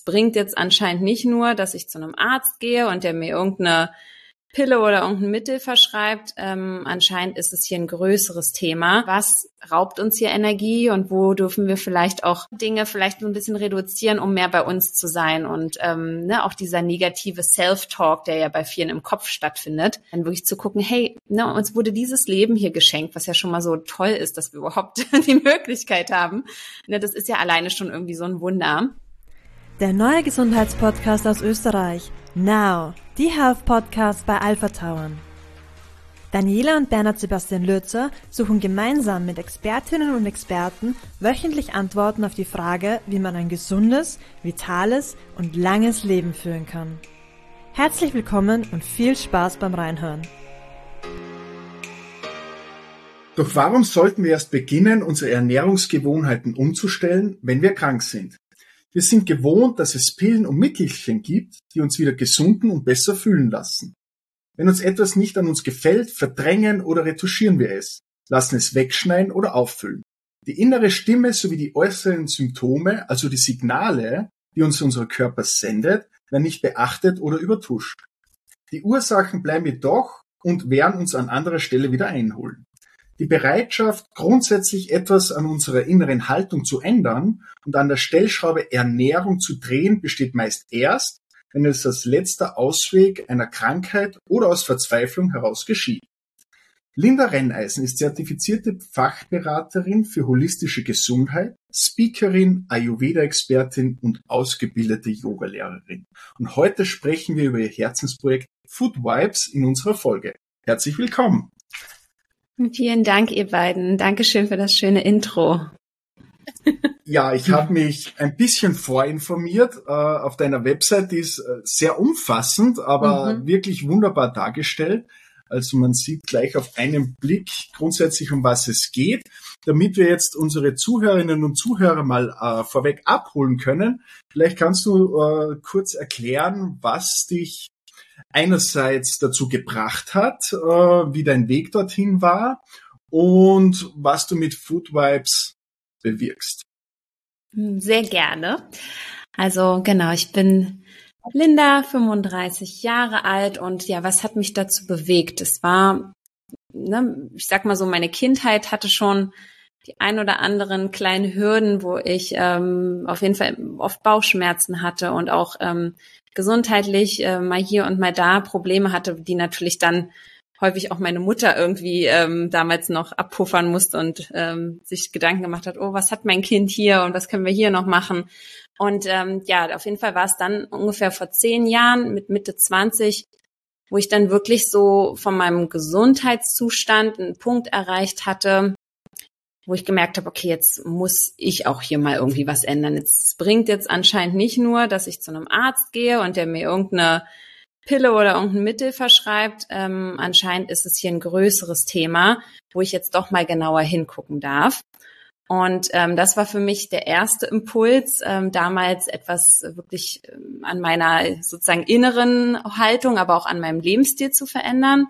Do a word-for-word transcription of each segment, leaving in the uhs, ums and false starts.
bringt jetzt anscheinend nicht nur, dass ich zu einem Arzt gehe und der mir irgendeine Pille oder irgendein Mittel verschreibt. Ähm, anscheinend ist es hier ein größeres Thema. Was raubt uns hier Energie und wo dürfen wir vielleicht auch Dinge vielleicht so ein bisschen reduzieren, um mehr bei uns zu sein? Und ähm, ne, auch dieser negative Self-Talk, der ja bei vielen im Kopf stattfindet, dann wirklich zu gucken, hey, ne, uns wurde dieses Leben hier geschenkt, was ja schon mal so toll ist, dass wir überhaupt die Möglichkeit haben. Ne, das ist ja alleine schon irgendwie so ein Wunder. Der neue Gesundheitspodcast aus Österreich. Now, die Health Podcast bei Alpha Tauern. Daniela und Bernhard Sebastian Lürzer suchen gemeinsam mit Expertinnen und Experten wöchentlich Antworten auf die Frage, wie man ein gesundes, vitales und langes Leben führen kann. Herzlich willkommen und viel Spaß beim Reinhören. Doch warum sollten wir erst beginnen, unsere Ernährungsgewohnheiten umzustellen, wenn wir krank sind? Wir sind gewohnt, dass es Pillen und Mittelchen gibt, die uns wieder gesunden und besser fühlen lassen. Wenn uns etwas nicht an uns gefällt, verdrängen oder retuschieren wir es, lassen es wegschneiden oder auffüllen. Die innere Stimme sowie die äußeren Symptome, also die Signale, die uns unser Körper sendet, werden nicht beachtet oder übertuscht. Die Ursachen bleiben jedoch und werden uns an anderer Stelle wieder einholen. Die Bereitschaft, grundsätzlich etwas an unserer inneren Haltung zu ändern und an der Stellschraube Ernährung zu drehen, besteht meist erst, wenn es als letzter Ausweg einer Krankheit oder aus Verzweiflung heraus geschieht. Linda Renneisen ist zertifizierte Fachberaterin für holistische Gesundheit, Speakerin, Ayurveda-Expertin und ausgebildete Yogalehrerin. Und heute sprechen wir über ihr Herzensprojekt Food Vibes in unserer Folge. Herzlich willkommen! Vielen Dank, ihr beiden. Dankeschön für das schöne Intro. Ja, ich habe mich ein bisschen vorinformiert äh, auf deiner Website, die ist äh, sehr umfassend, aber mhm. wirklich wunderbar dargestellt. Also man sieht gleich auf einen Blick grundsätzlich, um was es geht. Damit wir jetzt unsere Zuhörerinnen und Zuhörer mal äh, vorweg abholen können, vielleicht kannst du äh, kurz erklären, was dich einerseits dazu gebracht hat, äh, wie dein Weg dorthin war und was du mit Food Vibes bewirkst. Sehr gerne. Also genau, ich bin Linda, fünfunddreißig Jahre alt und ja, was hat mich dazu bewegt? Es war, ne, ich sag mal so, meine Kindheit hatte schon die ein oder anderen kleinen Hürden, wo ich ähm, auf jeden Fall oft Bauchschmerzen hatte und auch ähm, gesundheitlich äh, mal hier und mal da Probleme hatte, die natürlich dann häufig auch meine Mutter irgendwie ähm, damals noch abpuffern musste und ähm, sich Gedanken gemacht hat, oh, was hat mein Kind hier und was können wir hier noch machen? Und ähm, ja, auf jeden Fall war es dann ungefähr vor zehn Jahren mit Mitte zwanzig, wo ich dann wirklich so von meinem Gesundheitszustand einen Punkt erreicht hatte, wo ich gemerkt habe, okay, jetzt muss ich auch hier mal irgendwie was ändern. Es bringt jetzt anscheinend nicht nur, dass ich zu einem Arzt gehe und der mir irgendeine Pille oder irgendein Mittel verschreibt. Ähm, anscheinend ist es hier ein größeres Thema, wo ich jetzt doch mal genauer hingucken darf. Und ähm, das war für mich der erste Impuls, ähm, damals etwas wirklich ähm, an meiner sozusagen inneren Haltung, aber auch an meinem Lebensstil zu verändern.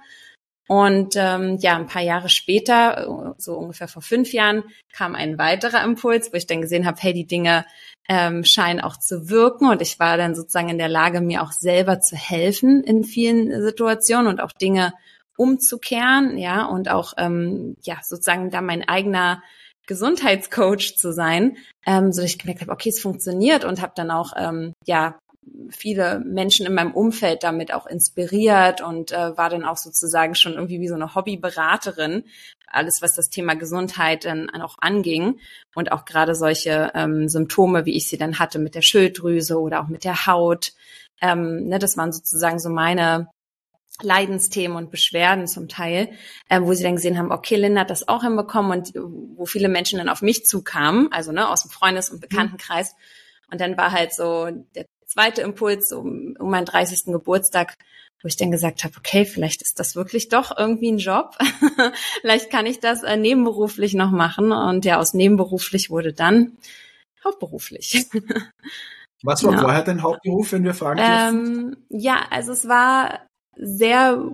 Und ähm, ja, ein paar Jahre später, so ungefähr vor fünf Jahren, kam ein weiterer Impuls, wo ich dann gesehen habe, hey, die Dinge ähm, scheinen auch zu wirken. Und ich war dann sozusagen in der Lage, mir auch selber zu helfen in vielen Situationen und auch Dinge umzukehren, ja, und auch ähm, ja sozusagen da mein eigener Gesundheitscoach zu sein, ähm, so dass ich gemerkt habe, okay, es funktioniert und habe dann auch ähm, ja viele Menschen in meinem Umfeld damit auch inspiriert und äh, war dann auch sozusagen schon irgendwie wie so eine Hobbyberaterin, alles was das Thema Gesundheit dann auch anging und auch gerade solche ähm, Symptome, wie ich sie dann hatte mit der Schilddrüse oder auch mit der Haut, ähm, ne, das waren sozusagen so meine Leidensthemen und Beschwerden zum Teil, äh, wo sie dann gesehen haben, okay, Linda hat das auch hinbekommen und wo viele Menschen dann auf mich zukamen, also ne aus dem Freundes- und Bekanntenkreis. Und dann war halt so der zweite Impuls um, um meinen dreißigsten Geburtstag, wo ich dann gesagt habe, okay, vielleicht ist das wirklich doch irgendwie ein Job. Vielleicht kann ich das äh, nebenberuflich noch machen. Und ja, aus nebenberuflich wurde dann hauptberuflich. Was war ja. vorher dein Hauptberuf, wenn wir fragen ähm, dürfen? Ja, also es war sehr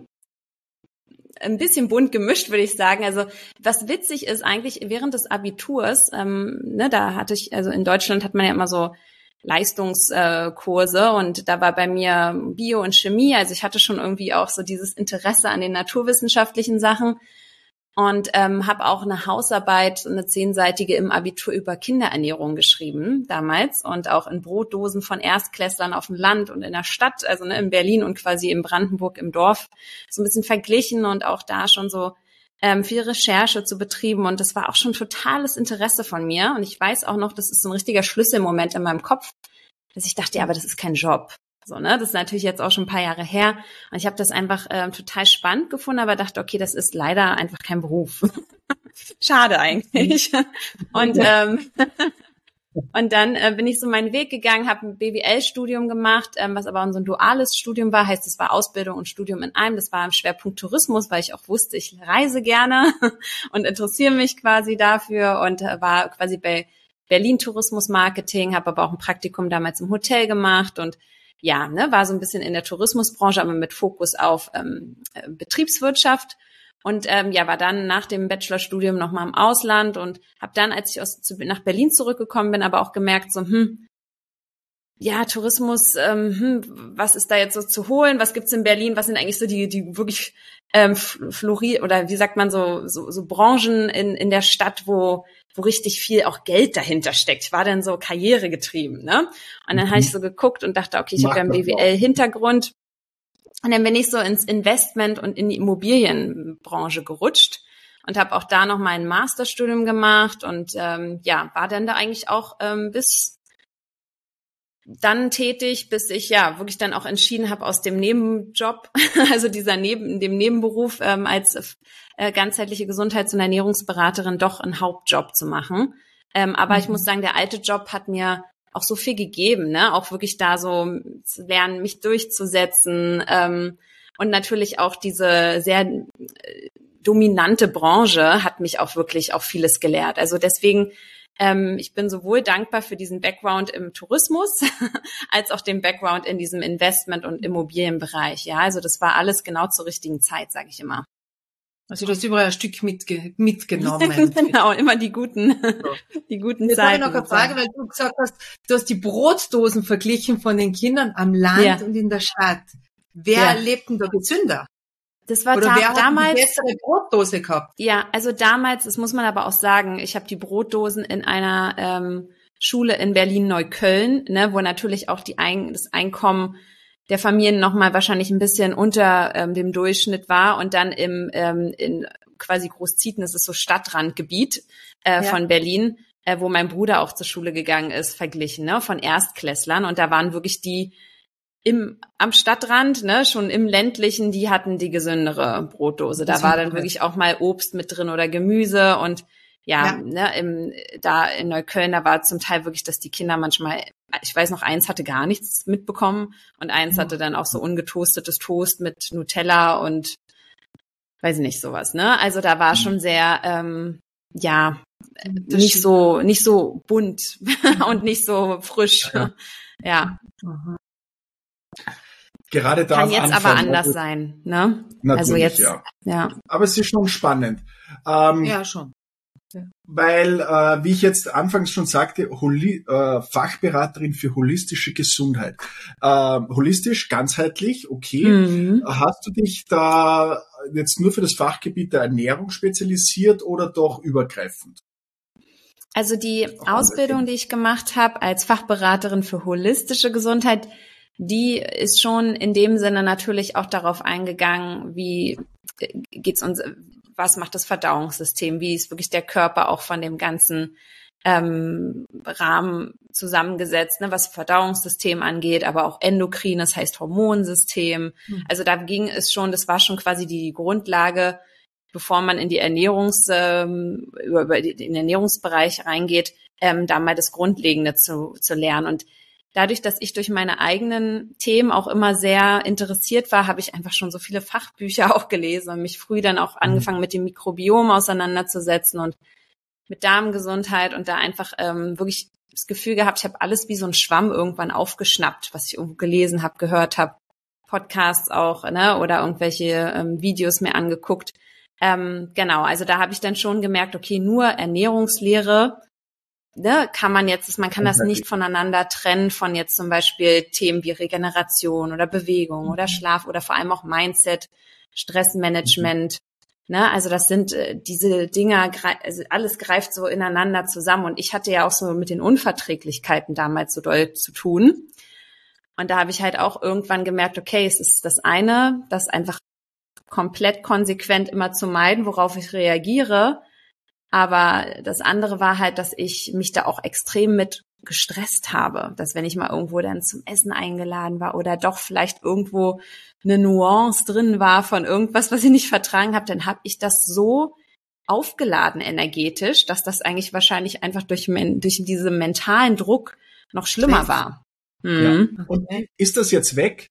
ein bisschen bunt gemischt, würde ich sagen. Also was witzig ist eigentlich, während des Abiturs, ähm, ne, da hatte ich, also in Deutschland hat man ja immer so Leistungskurse und da war bei mir Bio und Chemie, also ich hatte schon irgendwie auch so dieses Interesse an den naturwissenschaftlichen Sachen und ähm, habe auch eine Hausarbeit, eine zehnseitige im Abitur über Kinderernährung geschrieben damals und auch in Brotdosen von Erstklässlern auf dem Land und in der Stadt, also ne, in Berlin und quasi in Brandenburg im Dorf, so ein bisschen verglichen und auch da schon so ähm, viel Recherche zu betrieben und das war auch schon totales Interesse von mir und ich weiß auch noch, das ist so ein richtiger Schlüsselmoment in meinem Kopf, dass ich dachte, ja, aber das ist kein Job. So, ne, das ist natürlich jetzt auch schon ein paar Jahre her und ich habe das einfach ähm, total spannend gefunden, aber dachte, okay, das ist leider einfach kein Beruf. Schade eigentlich. Und ähm, und dann äh, bin ich so meinen Weg gegangen, habe ein B W L-Studium gemacht, ähm, was aber so ein duales Studium war, heißt, es war Ausbildung und Studium in einem. Das war im Schwerpunkt Tourismus, weil ich auch wusste, ich reise gerne und interessiere mich quasi dafür und äh, war quasi bei Berlin Tourismus Marketing, habe aber auch ein Praktikum damals im Hotel gemacht und ja, ne, war so ein bisschen in der Tourismusbranche, aber mit Fokus auf ähm, Betriebswirtschaft. Und ähm, ja, war dann nach dem Bachelorstudium noch mal im Ausland und habe dann, als ich aus, zu, nach Berlin zurückgekommen bin, aber auch gemerkt, so, hm, ja, Tourismus, ähm, hm, was ist da jetzt so zu holen? Was gibt's in Berlin? Was sind eigentlich so die, die wirklich ähm, flori oder wie sagt man so, so, so Branchen in in der Stadt, wo wo richtig viel auch Geld dahinter steckt. Ich war dann so karrieregetrieben, ne? Und dann mhm. habe ich so geguckt und dachte, okay, ich habe ja einen B W L-Hintergrund. Und dann bin ich so ins Investment und in die Immobilienbranche gerutscht und habe auch da noch mein Masterstudium gemacht und ähm, ja, war dann da eigentlich auch ähm, bis dann tätig, bis ich ja wirklich dann auch entschieden habe, aus dem Nebenjob, also dieser Neben, dem Nebenberuf ähm, als äh, ganzheitliche Gesundheits- und Ernährungsberaterin doch einen Hauptjob zu machen. Ähm, aber mhm. ich muss sagen, der alte Job hat mir auch so viel gegeben, ne? Auch wirklich da so zu lernen, mich durchzusetzen ähm, und natürlich auch diese sehr äh, dominante Branche hat mich auch wirklich auf vieles gelehrt. Also deswegen, ähm, ich bin sowohl dankbar für diesen Background im Tourismus als auch den Background in diesem Investment- und Immobilienbereich. Ja, also das war alles genau zur richtigen Zeit, sage ich immer. Also du hast überall ein Stück mitge- mitgenommen. Genau, immer die guten, so. die guten Jetzt Zeiten. Jetzt habe ich noch eine Frage, weil du gesagt hast, du hast die Brotdosen verglichen von den Kindern am Land ja. und in der Stadt. Wer ja. lebt denn da gesünder? Das war Oder da, wer hat damals die bessere Brotdose gehabt? Ja, also damals, das muss man aber auch sagen, ich habe die Brotdosen in einer ähm, Schule in Berlin-Neukölln, ne, wo natürlich auch die Ein- das Einkommen der Familien nochmal wahrscheinlich ein bisschen unter ähm, dem Durchschnitt war und dann im ähm, in quasi Großzieten, das ist so Stadtrandgebiet äh, ja. von Berlin, äh, wo mein Bruder auch zur Schule gegangen ist, verglichen, ne, von Erstklässlern und da waren wirklich die im am Stadtrand, ne, schon im ländlichen, die hatten die gesündere Brotdose. Da war dann wirklich auch mal Obst mit drin oder Gemüse und ja, ja. ne, im da in Neukölln, da war zum Teil wirklich, dass die Kinder manchmal, ich weiß noch, eins hatte gar nichts mitbekommen und eins mhm. hatte dann auch so ungetoastetes Toast mit Nutella und weiß ich nicht, sowas, ne? Also da war mhm. schon sehr ähm, ja, das nicht so nicht so bunt und nicht so frisch. Ja. ja. Mhm. Gerade da kann jetzt aber anders sein, ne? Natürlich, also jetzt, ja. ja. Aber es ist schon spannend. Ähm, ja, schon. Ja. Weil, äh, wie ich jetzt anfangs schon sagte, Holi- äh, Fachberaterin für holistische Gesundheit. Äh, holistisch, ganzheitlich, okay. Mhm. Hast du dich da jetzt nur für das Fachgebiet der Ernährung spezialisiert oder doch übergreifend? Also die Ausbildung, die ich gemacht habe als Fachberaterin für holistische Gesundheit, die ist schon in dem Sinne natürlich auch darauf eingegangen, wie geht's uns, was macht das Verdauungssystem, wie ist wirklich der Körper auch von dem ganzen ähm, Rahmen zusammengesetzt, ne, was Verdauungssystem angeht, aber auch endokrin, das heißt Hormonsystem. Mhm. Also da ging es schon, das war schon quasi die Grundlage, bevor man in die Ernährungs, ähm, über, über den Ernährungsbereich reingeht, ähm, da mal das Grundlegende zu, zu lernen. Und dadurch, dass ich durch meine eigenen Themen auch immer sehr interessiert war, habe ich einfach schon so viele Fachbücher auch gelesen und mich früh dann auch angefangen mit dem Mikrobiom auseinanderzusetzen und mit Darmgesundheit und da einfach ähm, wirklich das Gefühl gehabt, ich habe alles wie so ein Schwamm irgendwann aufgeschnappt, was ich irgendwo gelesen habe, gehört habe, Podcasts auch, ne, oder irgendwelche ähm, Videos mir angeguckt. Ähm, genau, also da habe ich dann schon gemerkt, okay, nur Ernährungslehre ne, kann man jetzt, man kann das nicht voneinander trennen von jetzt zum Beispiel Themen wie Regeneration oder Bewegung oder Schlaf oder vor allem auch Mindset, Stressmanagement. Ne, also das sind äh, diese Dinger, also alles greift so ineinander zusammen. Und ich hatte ja auch so mit den Unverträglichkeiten damals so doll zu tun. Und da habe ich halt auch irgendwann gemerkt, okay, es ist das eine, das einfach komplett konsequent immer zu meiden, worauf ich reagiere. Aber das andere war halt, dass ich mich da auch extrem mit gestresst habe, dass wenn ich mal irgendwo dann zum Essen eingeladen war oder doch vielleicht irgendwo eine Nuance drin war von irgendwas, was ich nicht vertragen habe, dann habe ich das so aufgeladen energetisch, dass das eigentlich wahrscheinlich einfach durch, durch diesen mentalen Druck noch schlimmer war. Mhm. Ja. Und ist das jetzt weg?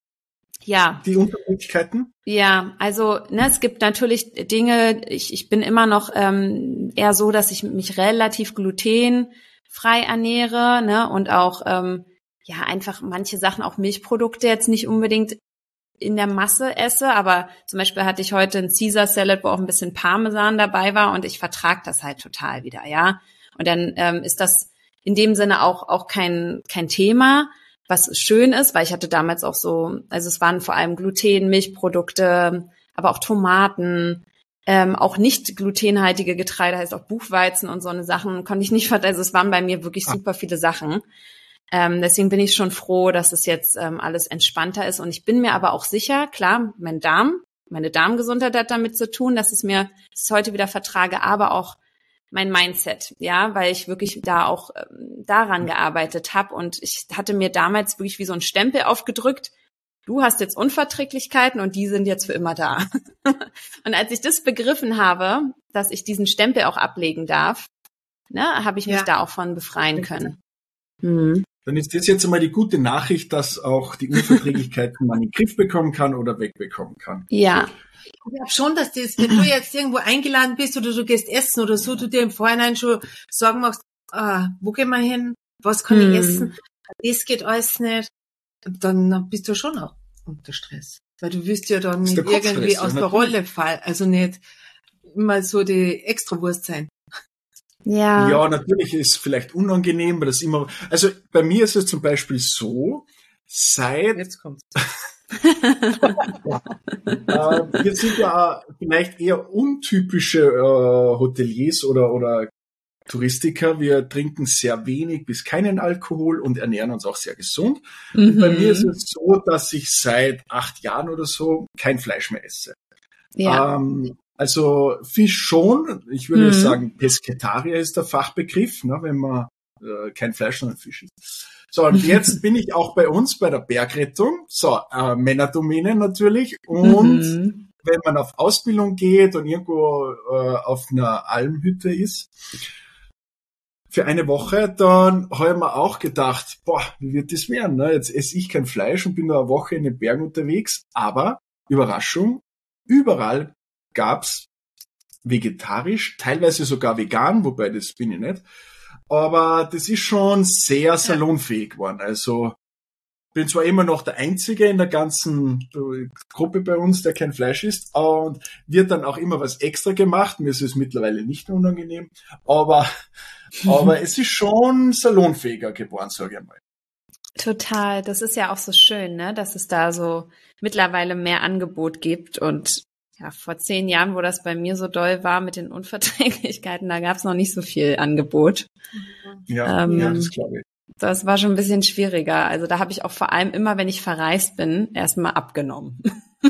Ja. Die Unverträglichkeiten? Ja, also ne, es gibt natürlich Dinge, ich, ich bin immer noch ähm, eher so, dass ich mich relativ glutenfrei ernähre, ne, und auch ähm, ja einfach manche Sachen, auch Milchprodukte jetzt nicht unbedingt in der Masse esse, aber zum Beispiel hatte ich heute ein Caesar Salad, wo auch ein bisschen Parmesan dabei war und ich vertrage das halt total wieder, ja. Und dann ähm, ist das in dem Sinne auch auch kein kein Thema, was schön ist, weil ich hatte damals auch so, also es waren vor allem Gluten, Milchprodukte, aber auch Tomaten, ähm, auch nicht glutenhaltige Getreide, heißt auch Buchweizen und so eine Sachen konnte ich nicht, also es waren bei mir wirklich super viele Sachen. Ähm, deswegen bin ich schon froh, dass es jetzt ähm, alles entspannter ist. Und ich bin mir aber auch sicher, klar, mein Darm, meine Darmgesundheit hat damit zu tun, dass es mir dass ich heute wieder vertrage, aber auch mein Mindset, ja, weil ich wirklich da auch ähm, daran gearbeitet habe. Und ich hatte mir damals wirklich wie so ein Stempel aufgedrückt, du hast jetzt Unverträglichkeiten und die sind jetzt für immer da. Und als ich das begriffen habe, dass ich diesen Stempel auch ablegen darf, ne, habe ich mich ja. da auch von befreien können. Mhm. Dann ist das jetzt einmal die gute Nachricht, dass auch die Unverträglichkeiten man in den Griff bekommen kann oder wegbekommen kann. Ja. Ich glaube schon, dass das, wenn du jetzt irgendwo eingeladen bist oder du gehst essen oder so, du dir im Vorhinein schon Sorgen machst, ah, wo gehen wir hin, was kann hm. ich essen, das geht alles nicht, dann bist du schon auch unter Stress. Weil du wirst ja dann nicht irgendwie aus der Rolle fallen, also nicht immer so die Extrawurst sein. Ja. Ja, natürlich ist es vielleicht unangenehm, weil das immer, also bei mir ist es zum Beispiel so, seit, jetzt kommt's. ja. äh, wir sind ja vielleicht eher untypische äh, Hoteliers oder, oder Touristiker. Wir trinken sehr wenig bis keinen Alkohol und ernähren uns auch sehr gesund. Mhm. Und bei mir ist es so, dass ich seit acht Jahren oder so kein Fleisch mehr esse. Ja. Ähm, Also Fisch schon, ich würde mhm. sagen, Pesketarier ist der Fachbegriff, ne, wenn man äh, kein Fleisch, sondern Fisch isst. So, und jetzt bin ich auch bei uns bei der Bergrettung, so, äh, Männerdomäne natürlich, und mhm. wenn man auf Ausbildung geht und irgendwo äh, auf einer Almhütte ist, für eine Woche, dann habe ich mir auch gedacht, boah, wie wird das werden, ne? Jetzt esse ich kein Fleisch und bin nur eine Woche in den Bergen unterwegs, aber, Überraschung, überall gab's vegetarisch, teilweise sogar vegan, wobei das bin ich nicht. Aber das ist schon sehr salonfähig geworden. Also bin zwar immer noch der Einzige in der ganzen Gruppe bei uns, der kein Fleisch isst, und wird dann auch immer was extra gemacht. Mir ist es mittlerweile nicht unangenehm, aber aber es ist schon salonfähiger geworden, sage ich mal. Total. Das ist ja auch so schön, ne, dass es da so mittlerweile mehr Angebot gibt. Und ja, vor zehn Jahren, wo das bei mir so doll war mit den Unverträglichkeiten, da gab es noch nicht so viel Angebot. Ja, ähm, ja, das glaube ich. Das war schon ein bisschen schwieriger. Also da habe ich auch vor allem immer, wenn ich verreist bin, erstmal abgenommen.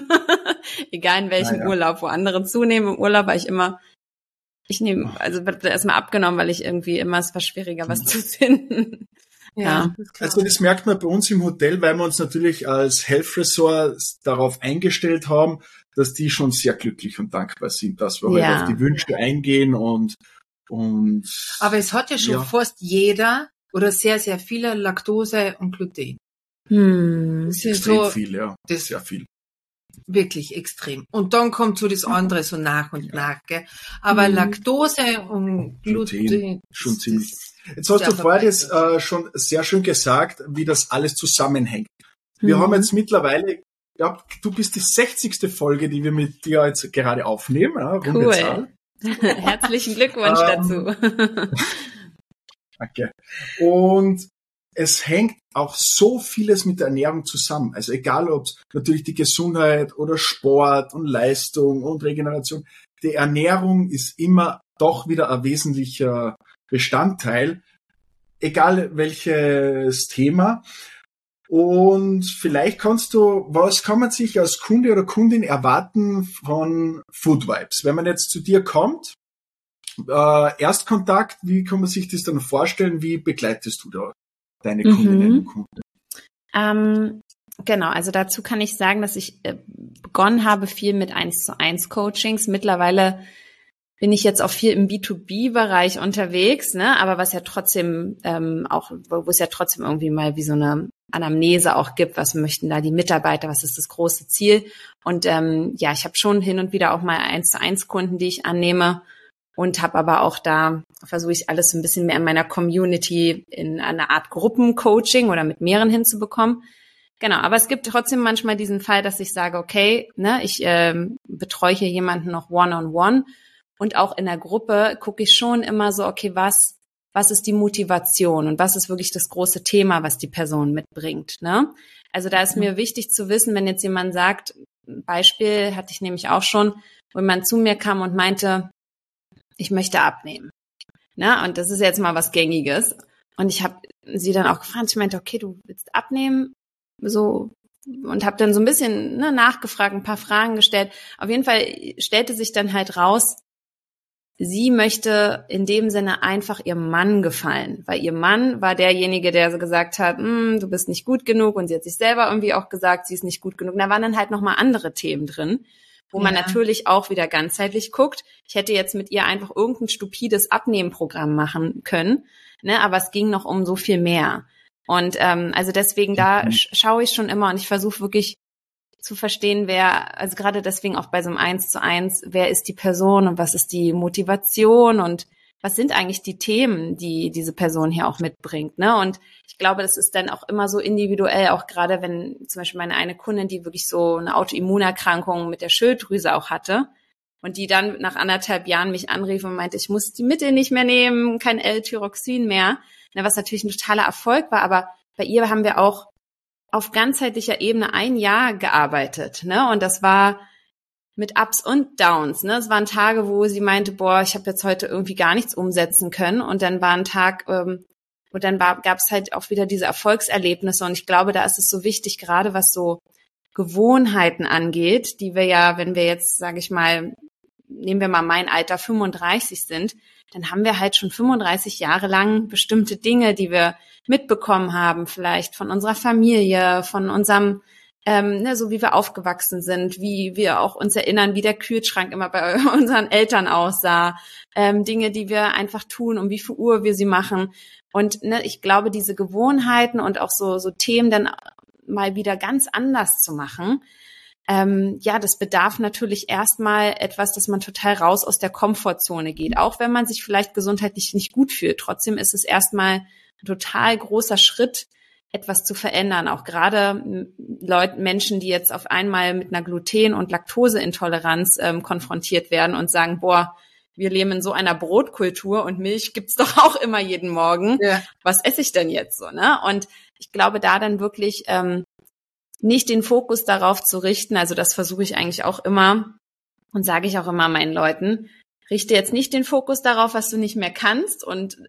Egal in welchem ah, ja. Urlaub, wo andere zunehmen im Urlaub, war ich immer, ich nehme, also wird erstmal abgenommen, weil ich irgendwie immer, es war schwieriger, was zu finden. Ja, ja. Das also das merkt man bei uns im Hotel, weil wir uns natürlich als Health Resort darauf eingestellt haben, dass die schon sehr glücklich und dankbar sind, dass wir ja. halt auf die Wünsche eingehen und und. Aber es hat ja schon ja. fast jeder oder sehr, sehr viele Laktose und Gluten. Hm. Das ist extrem so, viel, ja. Das sehr viel. Wirklich extrem. Und dann kommt so das andere so nach und ja. nach, gell? Aber hm. Laktose und Gluten, Gluten schon ziemlich. Jetzt hast du vorher das äh, schon sehr schön gesagt, wie das alles zusammenhängt. Wir mhm. haben jetzt mittlerweile, ja, du bist die sechzigste Folge, die wir mit dir jetzt gerade aufnehmen. Ja, runde cool. Zahl. Herzlichen Glückwunsch dazu. Danke. Und es hängt auch so vieles mit der Ernährung zusammen. Also egal, ob es natürlich die Gesundheit oder Sport und Leistung und Regeneration, die Ernährung ist immer doch wieder ein wesentlicher Bestandteil, egal welches Thema. Und vielleicht kannst du, was kann man sich als Kunde oder Kundin erwarten von Food Vibes? Wenn man jetzt zu dir kommt, äh, Erstkontakt, wie kann man sich das dann vorstellen? Wie begleitest du da deine Kundinnen Mhm. und Kunden? Ähm, genau, also dazu kann ich sagen, dass ich äh, begonnen habe viel mit eins zu eins Coachings. Mittlerweile bin ich jetzt auch viel im B zwei B-Bereich unterwegs, ne? Aber was ja trotzdem ähm, auch, wo es ja trotzdem irgendwie mal wie so eine Anamnese auch gibt, was möchten da die Mitarbeiter, was ist das große Ziel? Und ähm, ja, ich habe schon hin und wieder auch mal eins zu eins Kunden, die ich annehme. Und habe aber auch da, versuche ich alles so ein bisschen mehr in meiner Community in eine Art Gruppencoaching oder mit mehreren hinzubekommen. Genau, aber es gibt trotzdem manchmal diesen Fall, dass ich sage, okay, ne, ich ähm, betreue hier jemanden noch one-on-one und auch in der Gruppe gucke ich schon immer so, okay, was was ist die Motivation und was ist wirklich das große Thema, was die Person mitbringt, ne? Also da ist mir wichtig zu wissen, wenn jetzt jemand sagt, ein Beispiel hatte ich nämlich auch schon, wo jemand zu mir kam und meinte, ich möchte abnehmen. Na, und das ist jetzt mal was Gängiges. Und ich habe sie dann auch gefragt, ich meinte, okay, du willst abnehmen, so, und habe dann so ein bisschen ne, nachgefragt, ein paar Fragen gestellt. Auf jeden Fall stellte sich dann halt raus, sie möchte in dem Sinne einfach ihrem Mann gefallen, weil ihr Mann war derjenige, der so gesagt hat, du bist nicht gut genug, und sie hat sich selber irgendwie auch gesagt, sie ist nicht gut genug. Und da waren dann halt nochmal andere Themen drin, wo man ja. natürlich auch wieder ganzheitlich guckt. Ich hätte jetzt mit ihr einfach irgendein stupides Abnehmprogramm machen können, ne, aber es ging noch um so viel mehr. Und ähm, also deswegen, da mhm. sch- schaue ich schon immer und ich versuche wirklich zu verstehen, wer, also gerade deswegen auch bei so einem Eins zu eins, wer ist die Person und was ist die Motivation und was sind eigentlich die Themen, die diese Person hier auch mitbringt, ne? Und ich glaube, das ist dann auch immer so individuell, auch gerade wenn zum Beispiel meine eine Kundin, die wirklich so eine Autoimmunerkrankung mit der Schilddrüse auch hatte und die dann nach anderthalb Jahren mich anrief und meinte, ich muss die Mittel nicht mehr nehmen, kein L-Tyroxin mehr, ne, was natürlich ein totaler Erfolg war, aber bei ihr haben wir auch auf ganzheitlicher Ebene ein Jahr gearbeitet, ne? Und das war mit Ups und Downs, ne? Es waren Tage, wo sie meinte, boah, ich habe jetzt heute irgendwie gar nichts umsetzen können. Und dann war ein Tag, ähm, und dann gab es halt auch wieder diese Erfolgserlebnisse. Und ich glaube, da ist es so wichtig, gerade was so Gewohnheiten angeht, die wir ja, wenn wir jetzt, sage ich mal, nehmen wir mal mein Alter, fünfunddreißig sind, dann haben wir halt schon fünfunddreißig Jahre lang bestimmte Dinge, die wir mitbekommen haben, vielleicht von unserer Familie, von unserem, ähm, ne, so wie wir aufgewachsen sind, wie wir auch uns erinnern, wie der Kühlschrank immer bei unseren Eltern aussah, ähm, Dinge, die wir einfach tun, um wie viel Uhr wir sie machen. Und ne, ich glaube, diese Gewohnheiten und auch so, so Themen dann mal wieder ganz anders zu machen, Ähm, ja, das bedarf natürlich erstmal etwas, dass man total raus aus der Komfortzone geht. Auch wenn man sich vielleicht gesundheitlich nicht gut fühlt. Trotzdem ist es erstmal ein total großer Schritt, etwas zu verändern. Auch gerade Leute, Menschen, die jetzt auf einmal mit einer Gluten- und Laktoseintoleranz ähm, konfrontiert werden und sagen, boah, wir leben in so einer Brotkultur und Milch gibt's doch auch immer jeden Morgen. Ja. Was esse ich denn jetzt so, ne? Und ich glaube, da dann wirklich ähm, nicht den Fokus darauf zu richten, also das versuche ich eigentlich auch immer und sage ich auch immer meinen Leuten, richte jetzt nicht den Fokus darauf, was du nicht mehr kannst, und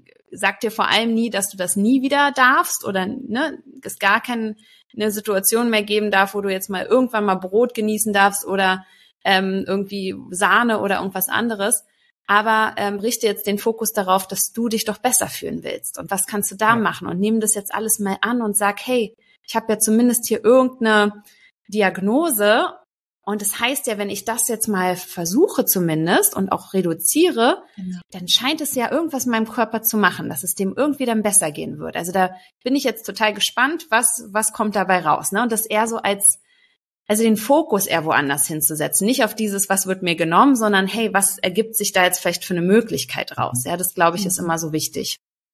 sag dir vor allem nie, dass du das nie wieder darfst oder ne, es gar keine Situation mehr geben darf, wo du jetzt mal irgendwann mal Brot genießen darfst oder ähm, irgendwie Sahne oder irgendwas anderes, aber ähm, richte jetzt den Fokus darauf, dass du dich doch besser fühlen willst und was kannst du da ja. machen, und nimm das jetzt alles mal an und sag, hey, ich habe ja zumindest hier irgendeine Diagnose, und das heißt ja, wenn ich das jetzt mal versuche zumindest und auch reduziere, genau. dann scheint es ja irgendwas in meinem Körper zu machen, dass es dem irgendwie dann besser gehen wird. Also da bin ich jetzt total gespannt, was was kommt dabei raus, ne? Und das eher so als, also den Fokus eher woanders hinzusetzen, nicht auf dieses, was wird mir genommen, sondern hey, was ergibt sich da jetzt vielleicht für eine Möglichkeit raus? Ja, das glaube ich ist immer so wichtig.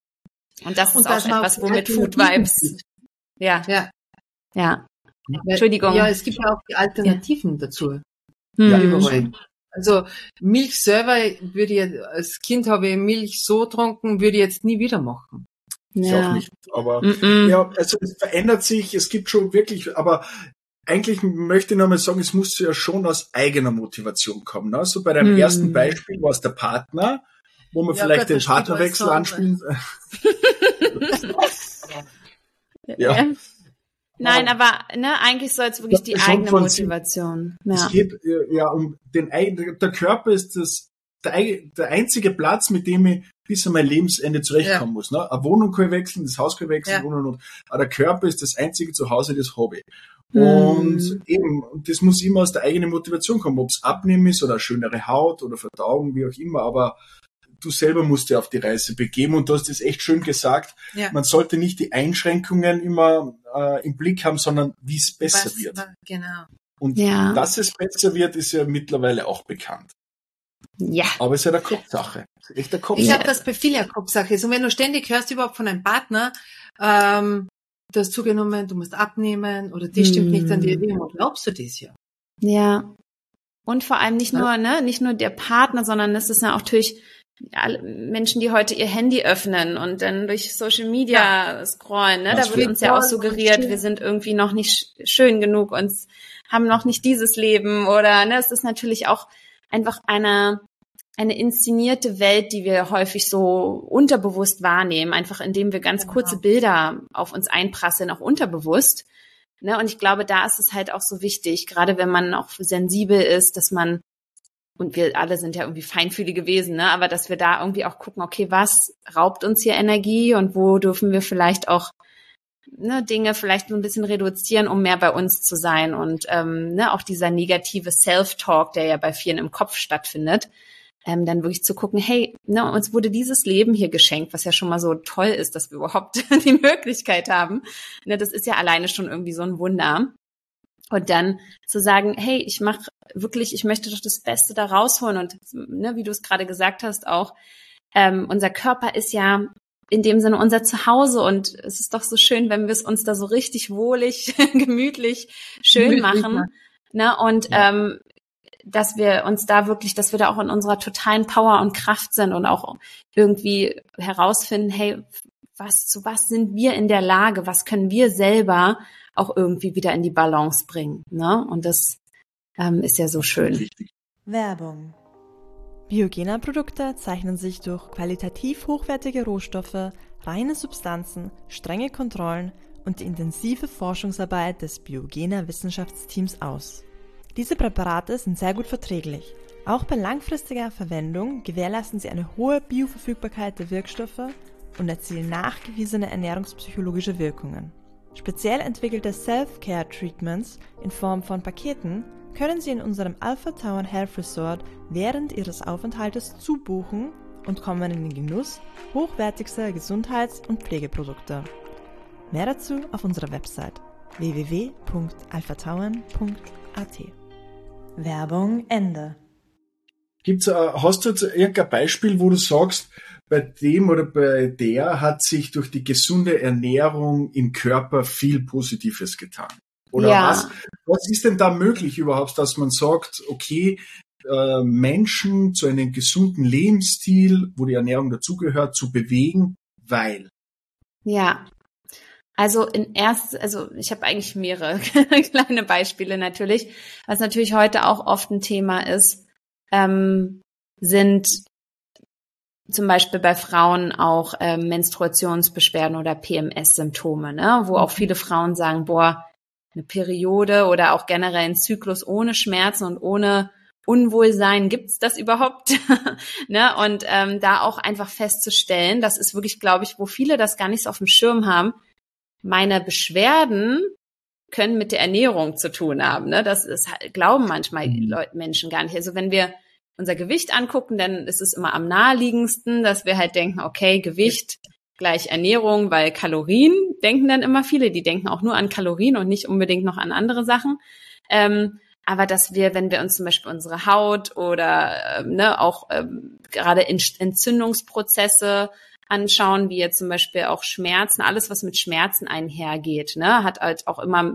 Und das ist und auch etwas, womit Food Vibes Ja. ja, ja. Entschuldigung. Ja, es gibt ja auch die Alternativen ja. dazu. Ja, überall. Also Milch selber würde ich, als Kind habe ich Milch so getrunken, würde ich jetzt nie wieder machen. Ich Ja. auch nicht. Aber Mm-mm. ja, also es verändert sich, es gibt schon wirklich, aber eigentlich möchte ich nochmal sagen, es muss ja schon aus eigener Motivation kommen. Ne? So bei deinem Hm. ersten Beispiel war es der Partner, wo man Ja, vielleicht Gott, den das spielt Partnerwechsel alles so anspielen. Ja. Ja. Nein, aber ne, eigentlich soll es wirklich Das die ist schon eigene von sich. Motivation. Es Ja. geht äh, ja um den eigenen, der Körper ist das, der, ei- der einzige Platz, mit dem ich bis an mein Lebensende zurechtkommen Ja. muss. Ne? Eine Wohnung kann ich wechseln, das Haus kann ich wechseln Ja. und und und. Aber der Körper ist das einzige Zuhause, das Hobby. Hm. Und eben, und das muss immer aus der eigenen Motivation kommen, ob es Abnehmen ist oder eine schönere Haut oder Verdauung, wie auch immer, aber du selber musst dir auf die Reise begeben und du hast es echt schön gesagt, Ja. man sollte nicht die Einschränkungen immer äh, im Blick haben, sondern wie es besser Was- wird. Genau. Und Ja. dass es besser wird, ist ja mittlerweile auch bekannt. Ja. Aber es ist ja eine Kopfsache. Echt eine Ich Kopfsache. glaube, dass bei vielen eine Kopfsache ist. Und wenn du ständig hörst überhaupt von einem Partner, ähm, du hast zugenommen, du musst abnehmen oder das stimmt Hm. nicht an dir, wie glaubst du das ja? Ja. Und vor allem nicht nur, ne, nicht nur der Partner, sondern es ist ja auch natürlich alle Menschen, die heute ihr Handy öffnen und dann durch Social Media scrollen, ne, Das da wird uns ja auch suggeriert, wir sind irgendwie noch nicht sch- schön genug, uns haben noch nicht dieses Leben oder, ne, es ist natürlich auch einfach eine, eine inszenierte Welt, die wir häufig so unterbewusst wahrnehmen, einfach indem wir ganz Genau. kurze Bilder auf uns einprasseln, auch unterbewusst. Ne, und ich glaube, da ist es halt auch so wichtig, gerade wenn man auch sensibel ist, dass man, und wir alle sind ja irgendwie feinfühlige Wesen, ne, aber dass wir da irgendwie auch gucken, okay, was raubt uns hier Energie und wo dürfen wir vielleicht auch ne, Dinge vielleicht so ein bisschen reduzieren, um mehr bei uns zu sein und ähm, ne, auch dieser negative Self-Talk, der ja bei vielen im Kopf stattfindet, ähm, dann wirklich zu gucken, hey, ne, uns wurde dieses Leben hier geschenkt, was ja schon mal so toll ist, dass wir überhaupt die Möglichkeit haben. Ne, das ist ja alleine schon irgendwie so ein Wunder. Und dann zu sagen, hey, ich mache wirklich, ich möchte doch das Beste da rausholen. Und ne, wie du es gerade gesagt hast, auch ähm, unser Körper ist ja in dem Sinne unser Zuhause. Und es ist doch so schön, wenn wir es uns da so richtig wohlig, gemütlich, schön Gemütlich machen. machen. Ne? Und Ja. ähm, dass wir uns da wirklich, dass wir da auch in unserer totalen Power und Kraft sind und auch irgendwie herausfinden, hey, was, zu was sind wir in der Lage? Was können wir selber auch irgendwie wieder in die Balance bringen, ne? Und das ähm, ist ja so schön. Richtig. Werbung. Biogena-Produkte zeichnen sich durch qualitativ hochwertige Rohstoffe, reine Substanzen, strenge Kontrollen und die intensive Forschungsarbeit des Biogena-Wissenschaftsteams aus. Diese Präparate sind sehr gut verträglich. Auch bei langfristiger Verwendung gewährleisten sie eine hohe Bioverfügbarkeit der Wirkstoffe und erzielen nachgewiesene ernährungspsychologische Wirkungen. Speziell entwickelte Self-Care-Treatments in Form von Paketen können Sie in unserem Alpha Town Health Resort während Ihres Aufenthaltes zubuchen und kommen in den Genuss hochwertigster Gesundheits- und Pflegeprodukte. Mehr dazu auf unserer Website w w w punkt alpha town punkt a t. Werbung Ende. Gibt's, äh, hast du jetzt irgendein Beispiel, wo du sagst, bei dem oder bei der hat sich durch die gesunde Ernährung im Körper viel Positives getan? Oder Ja. was, was ist denn da möglich überhaupt, dass man sagt, okay, äh, Menschen zu einem gesunden Lebensstil, wo die Ernährung dazugehört, zu bewegen, weil? Ja. Also in erst, also ich habe eigentlich mehrere kleine Beispiele natürlich. Was natürlich heute auch oft ein Thema ist, ähm, sind zum Beispiel bei Frauen auch ähm, Menstruationsbeschwerden oder P M S-Symptome, ne? Wo auch viele Frauen sagen, boah, eine Periode oder auch generell ein Zyklus ohne Schmerzen und ohne Unwohlsein, gibt's das überhaupt? Ne? Und ähm, da auch einfach festzustellen, das ist wirklich, glaube ich, wo viele das gar nicht so auf dem Schirm haben, meine Beschwerden können mit der Ernährung zu tun haben. Ne? Das ist, glauben manchmal Mhm. Leute, Menschen gar nicht. Also wenn wir unser Gewicht angucken, dann ist es immer am naheliegendsten, dass wir halt denken, okay, Gewicht gleich Ernährung, weil Kalorien denken dann immer viele, die denken auch nur an Kalorien und nicht unbedingt noch an andere Sachen. Ähm, aber dass wir, wenn wir uns zum Beispiel unsere Haut oder ähm, ne, auch ähm, gerade Ent- Entzündungsprozesse anschauen, wie jetzt zum Beispiel auch Schmerzen, alles, was mit Schmerzen einhergeht, ne, hat halt auch immer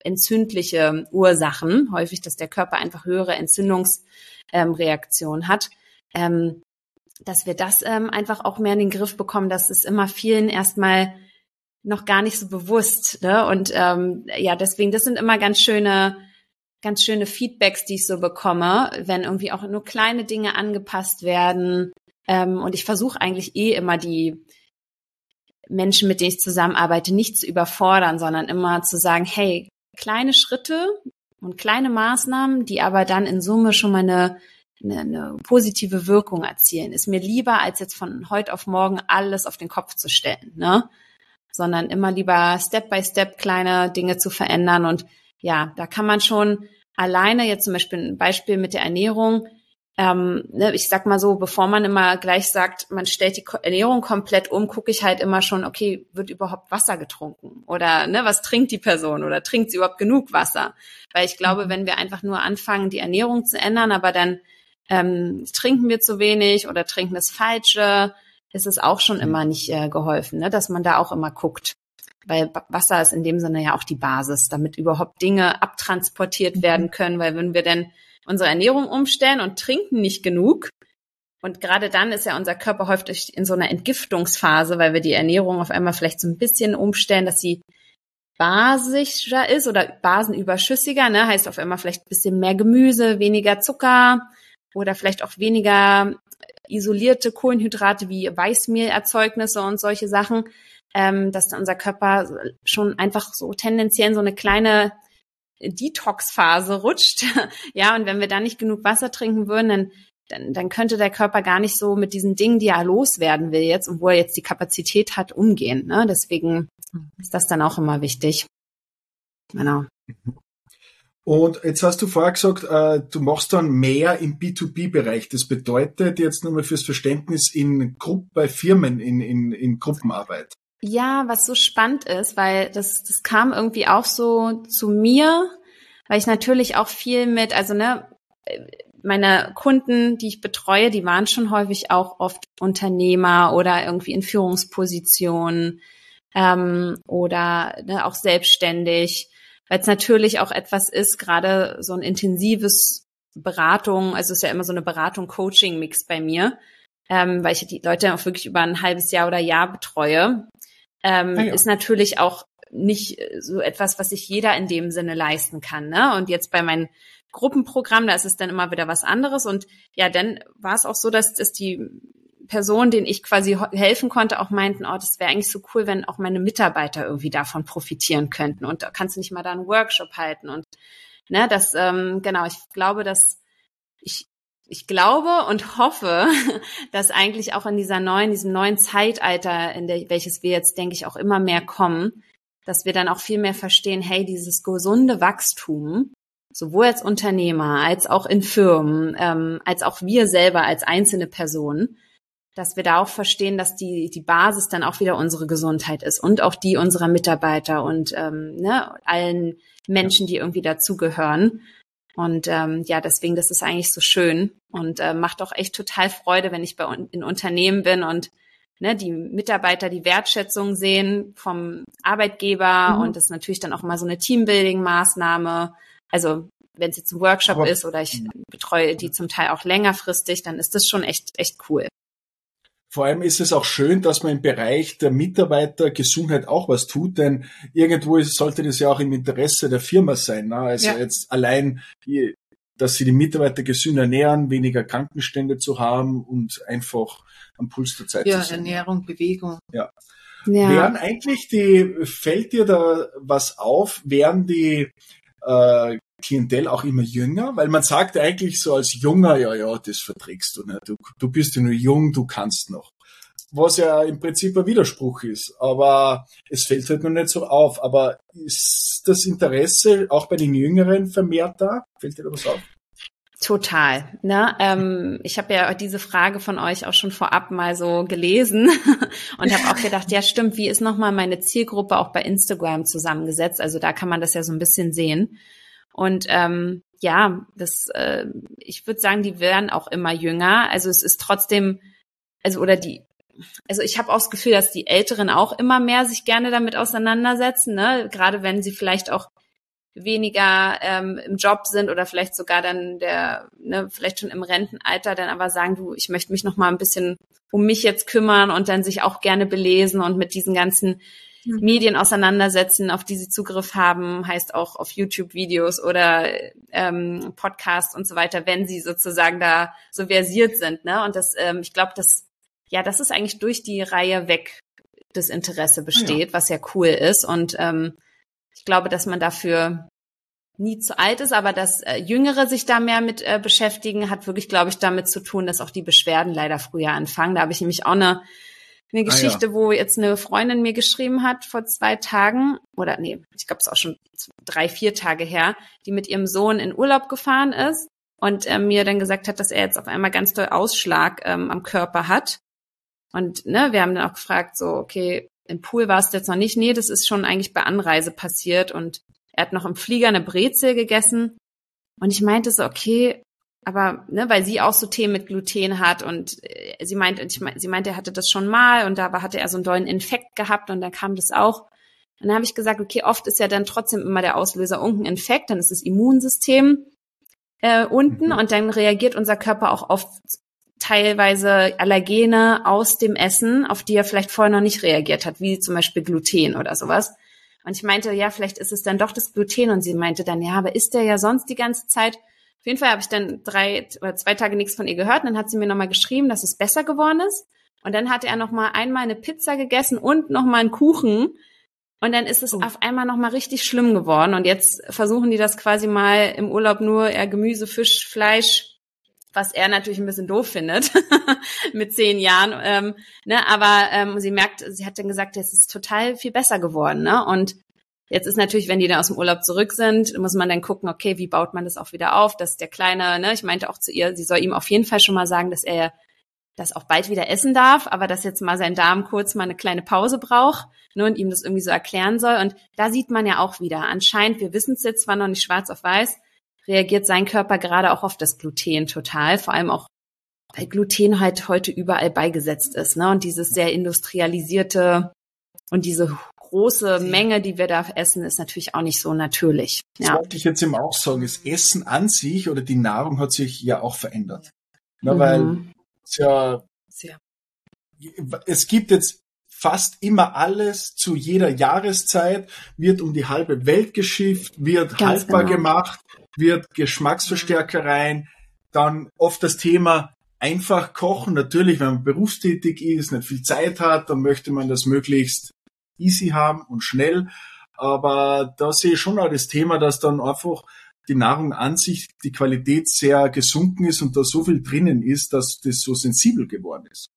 entzündliche Ursachen, häufig, dass der Körper einfach höhere Entzündungsreaktionen ähm, hat, ähm, dass wir das ähm, einfach auch mehr in den Griff bekommen. Das ist immer vielen erstmal noch gar nicht so bewusst, ne? Und ähm, ja, deswegen, das sind immer ganz schöne, ganz schöne Feedbacks, die ich so bekomme, wenn irgendwie auch nur kleine Dinge angepasst werden. Ähm, und ich versuche eigentlich eh immer die Menschen, mit denen ich zusammenarbeite, nicht zu überfordern, sondern immer zu sagen, hey, kleine Schritte und kleine Maßnahmen, die aber dann in Summe schon mal eine Eine, eine positive Wirkung erzielen, ist mir lieber, als jetzt von heute auf morgen alles auf den Kopf zu stellen, ne? Sondern immer lieber Step by Step kleine Dinge zu verändern. Und ja, da kann man schon alleine, jetzt zum Beispiel ein Beispiel mit der Ernährung, ähm, ne, ich sag mal so, bevor man immer gleich sagt, man stellt die Ernährung komplett um, gucke ich halt immer schon, okay, wird überhaupt Wasser getrunken? Oder ne, was trinkt die Person? Oder trinkt sie überhaupt genug Wasser? Weil ich glaube, wenn wir einfach nur anfangen, die Ernährung zu ändern, aber dann Ähm, trinken wir zu wenig oder trinken das Falsche, ist es auch schon immer nicht äh, geholfen, ne? Dass man da auch immer guckt. Weil Wasser ist in dem Sinne ja auch die Basis, damit überhaupt Dinge abtransportiert werden können. Weil wenn wir denn unsere Ernährung umstellen und trinken nicht genug, und gerade dann ist ja unser Körper häufig in so einer Entgiftungsphase, weil wir die Ernährung auf einmal vielleicht so ein bisschen umstellen, dass sie basischer ist oder basenüberschüssiger, ne? Heißt auf einmal vielleicht ein bisschen mehr Gemüse, weniger Zucker, oder vielleicht auch weniger isolierte Kohlenhydrate wie Weißmehlerzeugnisse und solche Sachen, ähm, dass unser Körper schon einfach so tendenziell in so eine kleine Detox-Phase rutscht. Ja, und wenn wir dann nicht genug Wasser trinken würden, dann, dann, dann könnte der Körper gar nicht so mit diesen Dingen, die er loswerden will jetzt und wo er jetzt die Kapazität hat, umgehen. Ne? Deswegen ist das dann auch immer wichtig. Genau. Und jetzt hast du vorher gesagt, äh, du machst dann mehr im B zwei B-Bereich. Das bedeutet jetzt nochmal fürs Verständnis in Gruppen, bei Firmen, in, in, in Gruppenarbeit. Ja, was so spannend ist, weil das, das kam irgendwie auch so zu mir, weil ich natürlich auch viel mit, also ne, meine Kunden, die ich betreue, die waren schon häufig auch oft Unternehmer oder irgendwie in Führungspositionen ähm, oder ne, auch selbstständig. Weil es natürlich auch etwas ist, gerade so ein intensives Beratung, also es ist ja immer so eine Beratung-Coaching-Mix bei mir, ähm, weil ich die Leute auch wirklich über ein halbes Jahr oder Jahr betreue, ähm, ah ja. Ist natürlich auch nicht so etwas, was sich jeder in dem Sinne leisten kann, ne? Und jetzt bei meinem Gruppenprogramm, da ist es dann immer wieder was anderes und ja, dann war es auch so, dass, dass die Personen, denen ich quasi helfen konnte, auch meinten, oh, das wäre eigentlich so cool, wenn auch meine Mitarbeiter irgendwie davon profitieren könnten. Und da kannst du nicht mal da einen Workshop halten. Und ne, das, ähm, genau, ich glaube, dass ich, ich glaube und hoffe, dass eigentlich auch in dieser neuen, diesem neuen Zeitalter, in der, welches wir jetzt, denke ich, auch immer mehr kommen, dass wir dann auch viel mehr verstehen, hey, dieses gesunde Wachstum, sowohl als Unternehmer, als auch in Firmen, ähm, als auch wir selber als einzelne Personen, dass wir da auch verstehen, dass die die Basis dann auch wieder unsere Gesundheit ist und auch die unserer Mitarbeiter und ähm, ne, allen Menschen, die irgendwie dazugehören. Und ähm, ja, deswegen, das ist eigentlich so schön und äh, macht auch echt total Freude, wenn ich bei in Unternehmen bin und ne, die Mitarbeiter die Wertschätzung sehen vom Arbeitgeber mhm. und das ist natürlich dann auch mal so eine Teambuilding-Maßnahme. Also wenn es jetzt ein Workshop Aber, ist oder ich betreue die zum Teil auch längerfristig, dann ist das schon echt echt cool. Vor allem ist es auch schön, dass man im Bereich der Mitarbeitergesundheit auch was tut, denn irgendwo sollte das ja auch im Interesse der Firma sein. Ne? Also ja. jetzt allein, dass sie die Mitarbeiter gesünder ernähren, weniger Krankenstände zu haben und einfach am Puls der Zeit ja, zu sein. Ja, Ernährung, Bewegung. Ja. ja. Wären eigentlich die, fällt dir da was auf, wären die äh, Klientel auch immer jünger? Weil man sagt eigentlich so als Junger, ja, ja, das verträgst du nicht. Du, du bist ja nur jung, du kannst noch. Was ja im Prinzip ein Widerspruch ist. Aber es fällt halt noch nicht so auf. Aber ist das Interesse auch bei den Jüngeren vermehrt da? Fällt dir da was auf? Total. Ne? Ähm, ich habe ja diese Frage von euch auch schon vorab mal so gelesen und habe auch gedacht, ja stimmt, wie ist nochmal meine Zielgruppe auch bei Instagram zusammengesetzt? Also da kann man das ja so ein bisschen sehen. Und ähm, ja, das, äh, ich würde sagen, die werden auch immer jünger. Also es ist trotzdem, also oder die, also ich habe auch das Gefühl, dass die Älteren auch immer mehr sich gerne damit auseinandersetzen, ne? Gerade wenn sie vielleicht auch weniger ähm, im Job sind oder vielleicht sogar dann der, ne, vielleicht schon im Rentenalter, dann aber sagen, du, ich möchte mich noch mal ein bisschen um mich jetzt kümmern und dann sich auch gerne belesen und mit diesen ganzen mhm. Medien auseinandersetzen, auf die sie Zugriff haben, heißt auch auf YouTube-Videos oder ähm, Podcasts und so weiter, wenn sie sozusagen da so versiert sind, ne? Und das, ähm, ich glaube, das, ja, das ist eigentlich durch die Reihe weg das Interesse besteht, ja. was ja cool ist. Und ähm, ich glaube, dass man dafür nie zu alt ist, aber dass äh, Jüngere sich da mehr mit äh, beschäftigen, hat wirklich, glaube ich, damit zu tun, dass auch die Beschwerden leider früher anfangen. Da habe ich nämlich auch eine, eine Geschichte, ah, ja. wo jetzt eine Freundin mir geschrieben hat vor zwei Tagen, oder nee, ich glaube, es ist auch schon drei, vier Tage her, die mit ihrem Sohn in Urlaub gefahren ist und äh, mir dann gesagt hat, dass er jetzt auf einmal ganz doll Ausschlag ähm, am Körper hat. Und ne, wir haben dann auch gefragt, so, okay, im Pool war es jetzt noch nicht. Nee, das ist schon eigentlich bei Anreise passiert. Und er hat noch im Flieger eine Brezel gegessen. Und ich meinte so, okay, aber ne, weil sie auch so Themen mit Gluten hat. Und äh, sie meinte, ich mein, sie meinte, er hatte das schon mal. Und dabei hatte er so einen dollen Infekt gehabt. Und dann kam das auch. Und dann habe ich gesagt, okay, oft ist ja dann trotzdem immer der Auslöser irgendein Infekt. Dann ist das Immunsystem äh, unten. Und dann reagiert unser Körper auch auf teilweise Allergene aus dem Essen, auf die er vielleicht vorher noch nicht reagiert hat, wie zum Beispiel Gluten oder sowas. Und ich meinte, ja, vielleicht ist es dann doch das Gluten. Und sie meinte dann, ja, aber isst der ja sonst die ganze Zeit? Auf jeden Fall habe ich dann drei oder zwei Tage nichts von ihr gehört. Und dann hat sie mir nochmal geschrieben, dass es besser geworden ist. Und dann hatte er nochmal einmal eine Pizza gegessen und nochmal einen Kuchen. Und dann ist es oh. auf einmal nochmal richtig schlimm geworden. Und jetzt versuchen die das quasi mal im Urlaub nur eher Gemüse, Fisch, Fleisch, was er natürlich ein bisschen doof findet mit zehn Jahren. Ähm, ne? Aber ähm, sie merkt, sie hat dann gesagt, es ist total viel besser geworden. Ne? Und jetzt ist natürlich, wenn die dann aus dem Urlaub zurück sind, muss man dann gucken, okay, wie baut man das auch wieder auf, dass der Kleine, ne, ich meinte auch zu ihr, sie soll ihm auf jeden Fall schon mal sagen, dass er das auch bald wieder essen darf, aber dass jetzt mal sein Darm kurz mal eine kleine Pause braucht, ne, und ihm das irgendwie so erklären soll. Und da sieht man ja auch wieder, anscheinend, wir wissen es jetzt zwar noch nicht schwarz auf weiß, reagiert sein Körper gerade auch auf das Gluten total, vor allem auch, weil Gluten halt heute überall beigesetzt ist, ne, und dieses sehr industrialisierte und diese große Menge, die wir da essen, ist natürlich auch nicht so natürlich. Das ja. wollte ich jetzt eben auch sagen, das Essen an sich oder die Nahrung hat sich ja auch verändert. Na, mhm. Weil es ja, Sehr. es gibt jetzt fast immer alles zu jeder Jahreszeit, wird um die halbe Welt geschifft, wird Ganz haltbar genau. gemacht, wird Geschmacksverstärker rein, dann oft das Thema einfach kochen. Natürlich, wenn man berufstätig ist, nicht viel Zeit hat, dann möchte man das möglichst easy haben und schnell. Aber da sehe ich schon auch das Thema, dass dann einfach die Nahrung an sich, die Qualität sehr gesunken ist und da so viel drinnen ist, dass das so sensibel geworden ist.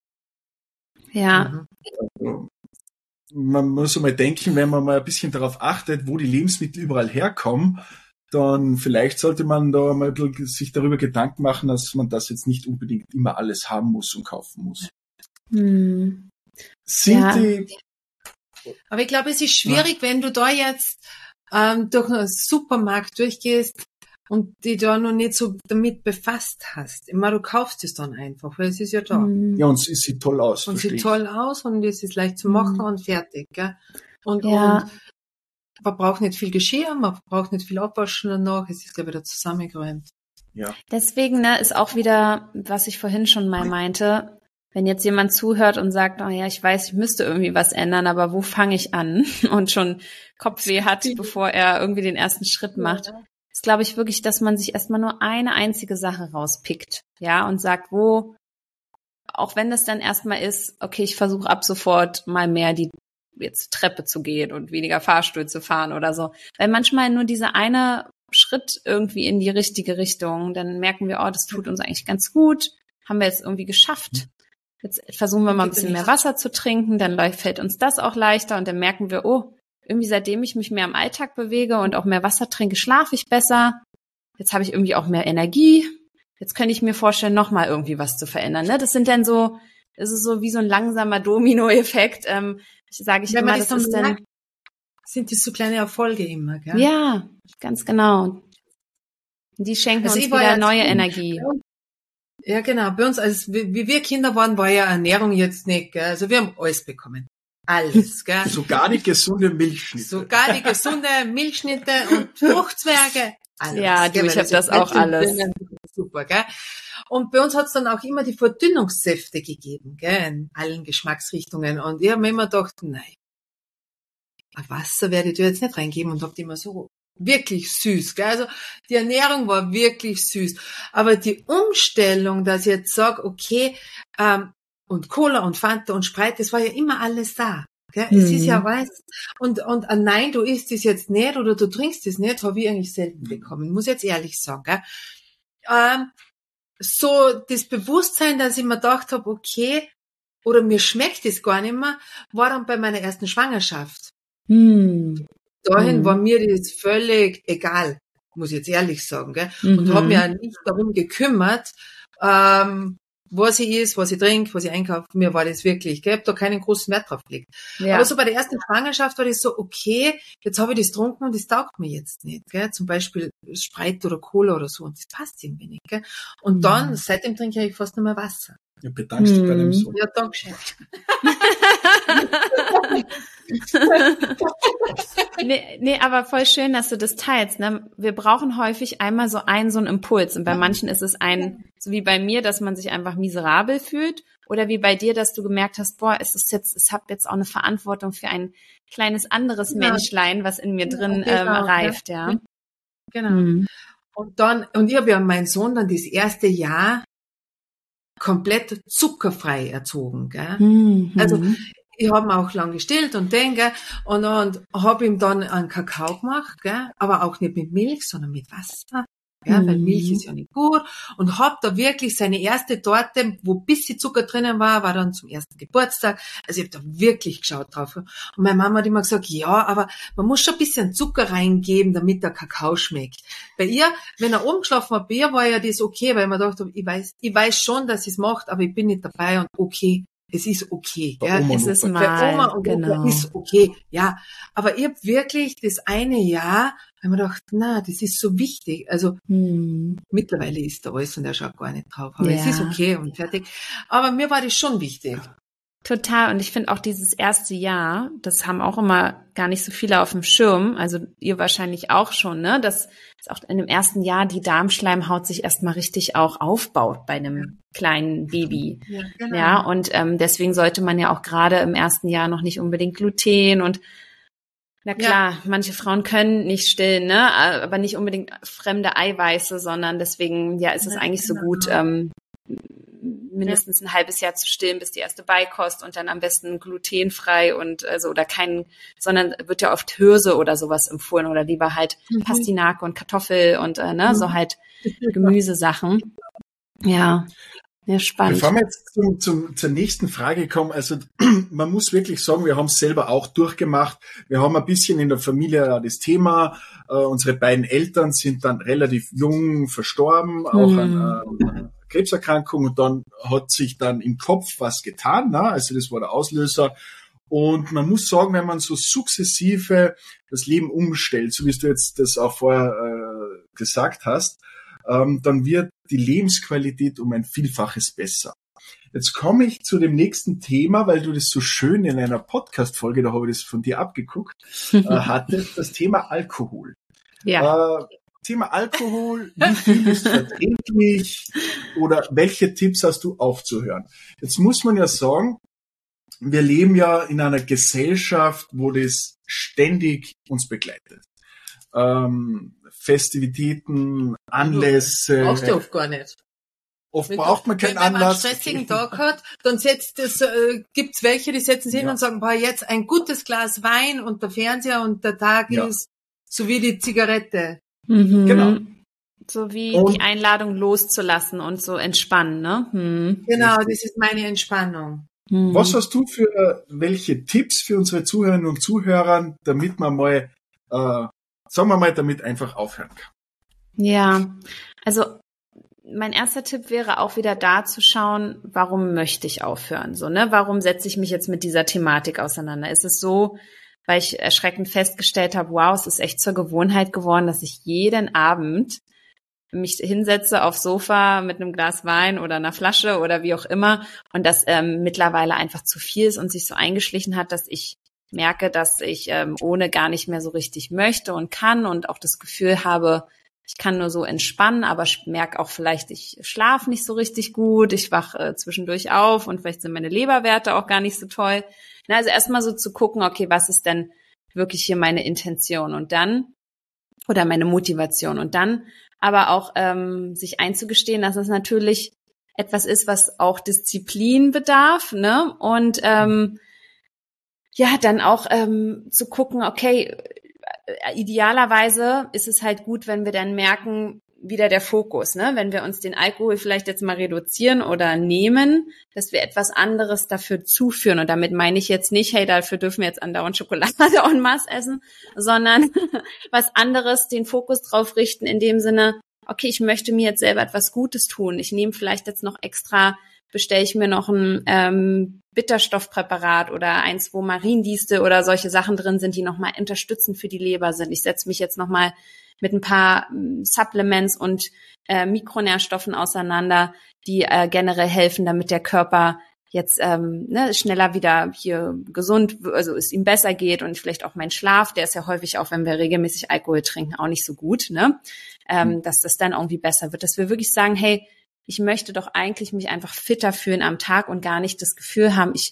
Ja. Also, man muss mal denken, wenn man mal ein bisschen darauf achtet, wo die Lebensmittel überall herkommen, dann vielleicht sollte man da mal sich darüber Gedanken machen, dass man das jetzt nicht unbedingt immer alles haben muss und kaufen muss. Hm. Sind ja. die... Aber ich glaube, es ist schwierig, ja. wenn du da jetzt ähm, durch einen Supermarkt durchgehst und dich da noch nicht so damit befasst hast. Ich meine, du kaufst es dann einfach, weil es ist ja da. Ja, und es sieht toll aus. Und es sieht toll aus und es ist leicht zu machen mhm. und fertig. Gell? Und, ja. und man braucht nicht viel Geschirr, man braucht nicht viel Abwaschen danach, es ist gleich wieder zusammengeräumt. Ja. Deswegen ne, ist auch wieder, was ich vorhin schon mal meinte, wenn jetzt jemand zuhört und sagt, oh ja, ich weiß, ich müsste irgendwie was ändern, aber wo fange ich an? Und schon Kopfweh hat, bevor er irgendwie den ersten Schritt macht, ja. ist, glaube ich, wirklich, dass man sich erstmal nur eine einzige Sache rauspickt, ja, und sagt, wo, auch wenn das dann erstmal ist, okay, ich versuche ab sofort mal mehr die jetzt Treppe zu gehen und weniger Fahrstuhl zu fahren oder so. Weil manchmal nur dieser eine Schritt irgendwie in die richtige Richtung, dann merken wir, oh, das tut uns eigentlich ganz gut, haben wir jetzt irgendwie geschafft. Jetzt versuchen wir mal ein bisschen mehr Wasser zu trinken, dann fällt uns das auch leichter und dann merken wir, oh, irgendwie seitdem ich mich mehr im Alltag bewege und auch mehr Wasser trinke, schlafe ich besser. Jetzt habe ich irgendwie auch mehr Energie. Jetzt könnte ich mir vorstellen, nochmal irgendwie was zu verändern. Ne? Das sind dann so, das ist so wie so ein langsamer Domino-Effekt. Ähm, ich sage ich Wenn immer, das, das ist dann, sind das so kleine Erfolge immer, gell? Ja, ganz genau. Die schenken also uns wieder neue Energie. Ja, genau. Bei uns, als wie wir Kinder waren, war ja Ernährung jetzt nicht, gell? Also wir haben alles bekommen. alles, gell? Sogar die gesunde Milchschnitte. Sogar die gesunde Milchschnitte und Fruchtzwerge. Alles, ja, du, gell? ich habe das auch alles. Super, gell? Und bei uns hat es dann auch immer die Verdünnungssäfte gegeben, gell? In allen Geschmacksrichtungen. Und ich habe mir immer gedacht, nein, Wasser werde ich dir jetzt nicht reingeben und hab die immer so wirklich süß, gell? Also die Ernährung war wirklich süß. Aber die Umstellung, dass ich jetzt sage, okay, ähm, und Cola und Fanta und Sprite, das war ja immer alles da. Gell? Mhm. Es ist ja weiß. Und, und äh, nein, du isst es jetzt nicht oder du trinkst es nicht, habe ich eigentlich selten bekommen. Muss jetzt ehrlich sagen. Gell? Ähm, so das Bewusstsein, dass ich mir gedacht habe, okay, oder mir schmeckt es gar nicht mehr, war dann bei meiner ersten Schwangerschaft. Mhm. Dahin mhm. war mir das völlig egal, muss ich jetzt ehrlich sagen. Gell? Mhm. Und habe mich auch nicht darum gekümmert, ähm, was ich is, was ich trinke, was ich einkaufe. Mir war das wirklich, gell? Ich habe da keinen großen Wert drauf gelegt. Ja. Aber so bei der ersten Schwangerschaft war das so, okay, jetzt habe ich das getrunken und das taugt mir jetzt nicht. Gell? Zum Beispiel Sprite oder Cola oder so und das passt irgendwie nicht. Gell? Und mhm. dann, seitdem trinke ich fast nicht mehr Wasser. Ja, bedankst dich mhm. bei deinem Sohn. Ja, danke schön. nee, nee, aber voll schön, dass du das teilst. Ne? Wir brauchen häufig einmal so einen, so einen Impuls. Und bei manchen ist es ein, so wie bei mir, dass man sich einfach miserabel fühlt. Oder wie bei dir, dass du gemerkt hast, boah, es ist jetzt, ich habe jetzt auch eine Verantwortung für ein kleines anderes ja. Menschlein, was in mir drin ja, genau, ähm, reift, ja. ja. Genau. Mhm. Und dann, und ich habe ja meinen Sohn dann das erste Jahr komplett zuckerfrei erzogen, gell? Mhm. Also ich habe ihn auch lang gestillt und denke und, und habe ihm dann einen Kakao gemacht, gell? Aber auch nicht mit Milch, sondern mit Wasser, gell? Mhm. Weil Milch ist ja nicht gut und habe da wirklich seine erste Torte, wo ein bisschen Zucker drinnen war, war dann zum ersten Geburtstag. Also ich habe da wirklich geschaut drauf. Und meine Mama hat immer gesagt, ja, aber man muss schon ein bisschen Zucker reingeben, damit der Kakao schmeckt. Bei ihr, wenn er oben geschlafen hat, bei ihr war ja das okay, weil man dachte, ich weiß, ich weiß schon, dass sie es macht, aber ich bin nicht dabei und okay. Es ist okay, gell? Es ist mal, Oma und genau. ist okay, ja. Aber ich habe wirklich das eine Jahr, weil man gedacht, na, das ist so wichtig. Also hm. mittlerweile ist da alles und er schaut gar nicht drauf. Aber ja. es ist okay und fertig. Aber mir war das schon wichtig. Total. Und ich finde auch dieses erste Jahr, das haben auch immer gar nicht so viele auf dem Schirm, also ihr wahrscheinlich auch schon, ne, dass, dass auch in dem ersten Jahr die Darmschleimhaut sich erstmal richtig auch aufbaut bei einem ja. kleinen Baby. Ja, genau. ja und ähm, deswegen sollte man ja auch gerade im ersten Jahr noch nicht unbedingt Gluten und na klar, ja. manche Frauen können nicht stillen, ne, aber nicht unbedingt fremde Eiweiße, sondern deswegen, ja, ist es ja, eigentlich genau. so gut, ähm, mindestens ein halbes Jahr zu stillen, bis die erste Beikost und dann am besten glutenfrei und also oder kein, sondern wird ja oft Hirse oder sowas empfohlen oder lieber halt mhm. Pastinake und Kartoffel und äh, ne, mhm. so halt Gemüsesachen. Ja, ja, spannend. Bevor wir jetzt zum, zum, zur nächsten Frage kommen, also man muss wirklich sagen, wir haben es selber auch durchgemacht. Wir haben ein bisschen in der Familie das Thema. Äh, unsere beiden Eltern sind dann relativ jung verstorben, auch mhm. an äh, Krebserkrankung und dann hat sich dann im Kopf was getan, ne? Also das war der Auslöser und man muss sagen, wenn man so sukzessive das Leben umstellt, so wie du jetzt das auch vorher äh, gesagt hast, ähm, dann wird die Lebensqualität um ein Vielfaches besser. Jetzt komme ich zu dem nächsten Thema, weil du das so schön in einer Podcast-Folge, da habe ich das von dir abgeguckt, äh, hattest, das Thema Alkohol. Ja. Äh, Thema Alkohol, wie viel ist verträglich oder welche Tipps hast du aufzuhören? Jetzt muss man ja sagen, wir leben ja in einer Gesellschaft, wo das ständig uns begleitet. Ähm, Festivitäten, Anlässe. Brauchst du oft gar nicht. Oft braucht man keinen Anlass. Wenn man einen stressigen Tag hat, dann setzt es, äh, gibt's welche, die setzen sich hin ja. und sagen, boah, jetzt ein gutes Glas Wein und der Fernseher und der Tag ja. ist so wie die Zigarette. Mhm. Genau. So wie und die Einladung loszulassen und so entspannen, ne? Hm. Genau, das ist meine Entspannung. Hm. Was hast du für welche Tipps für unsere Zuhörerinnen und Zuhörer, damit man mal, äh, sagen wir mal, damit einfach aufhören kann? Ja, also mein erster Tipp wäre auch wieder da zu schauen, warum möchte ich aufhören? So, ne? Warum setze ich mich jetzt mit dieser Thematik auseinander? Ist es so, weil ich erschreckend festgestellt habe, wow, es ist echt zur Gewohnheit geworden, dass ich jeden Abend mich hinsetze aufs Sofa mit einem Glas Wein oder einer Flasche oder wie auch immer und das ähm, mittlerweile einfach zu viel ist und sich so eingeschlichen hat, dass ich merke, dass ich ähm, ohne gar nicht mehr so richtig möchte und kann und auch das Gefühl habe, ich kann nur so entspannen, aber ich merke auch vielleicht, ich schlafe nicht so richtig gut, ich wache äh, zwischendurch auf und vielleicht sind meine Leberwerte auch gar nicht so toll. Na, also erstmal so zu gucken, okay, was ist denn wirklich hier meine Intention und dann, oder meine Motivation und dann aber auch ähm, sich einzugestehen, dass es natürlich etwas ist, was auch Disziplin bedarf, ne? Und ähm, ja, dann auch ähm, zu gucken, okay, idealerweise ist es halt gut, wenn wir dann merken, wieder der Fokus, ne? Wenn wir uns den Alkohol vielleicht jetzt mal reduzieren oder nehmen, dass wir etwas anderes dafür zuführen. Und damit meine ich jetzt nicht, hey, dafür dürfen wir jetzt andauernd Schokolade en masse essen, sondern was anderes, den Fokus drauf richten in dem Sinne, okay, ich möchte mir jetzt selber etwas Gutes tun. Ich nehme vielleicht jetzt noch extra, bestelle ich mir noch ein ähm, Bitterstoffpräparat oder eins, wo Mariendiste oder solche Sachen drin sind, die nochmal unterstützend für die Leber sind. Ich setze mich jetzt nochmal mit ein paar ähm, Supplements und äh, Mikronährstoffen auseinander, die äh, generell helfen, damit der Körper jetzt ähm, ne, schneller wieder hier gesund, also es ihm besser geht und vielleicht auch mein Schlaf, der ist ja häufig auch, wenn wir regelmäßig Alkohol trinken, auch nicht so gut, ne, ähm, mhm. dass das dann irgendwie besser wird, dass wir wirklich sagen, hey, ich möchte doch eigentlich mich einfach fitter fühlen am Tag und gar nicht das Gefühl haben, ich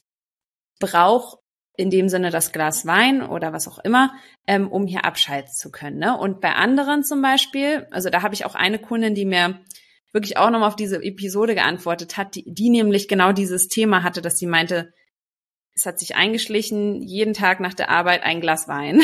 brauche in dem Sinne das Glas Wein oder was auch immer, ähm, um hier abschalten zu können. Ne? Und bei anderen zum Beispiel, also da habe ich auch eine Kundin, die mir wirklich auch nochmal auf diese Episode geantwortet hat, die, die nämlich genau dieses Thema hatte, dass sie meinte, es hat sich eingeschlichen, jeden Tag nach der Arbeit ein Glas Wein.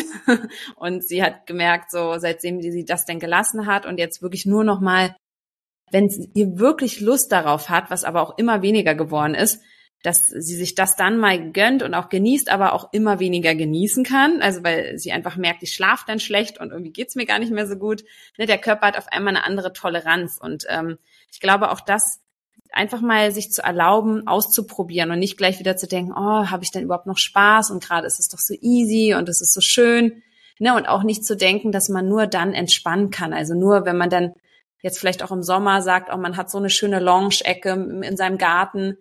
Und sie hat gemerkt, so seitdem sie das denn gelassen hat und jetzt wirklich nur noch mal, wenn sie wirklich Lust darauf hat, was aber auch immer weniger geworden ist, dass sie sich das dann mal gönnt und auch genießt, aber auch immer weniger genießen kann. Also weil sie einfach merkt, ich schlafe dann schlecht und irgendwie geht's mir gar nicht mehr so gut. Ne, der Körper hat auf einmal eine andere Toleranz. Und ähm, ich glaube auch das, einfach mal sich zu erlauben, auszuprobieren und nicht gleich wieder zu denken, oh, habe ich denn überhaupt noch Spaß? Und gerade ist es doch so easy und es ist so schön. Ne, und auch nicht zu denken, dass man nur dann entspannen kann. Also nur, wenn man dann jetzt vielleicht auch im Sommer sagt, oh, man hat so eine schöne Lounge-Ecke in seinem Garten,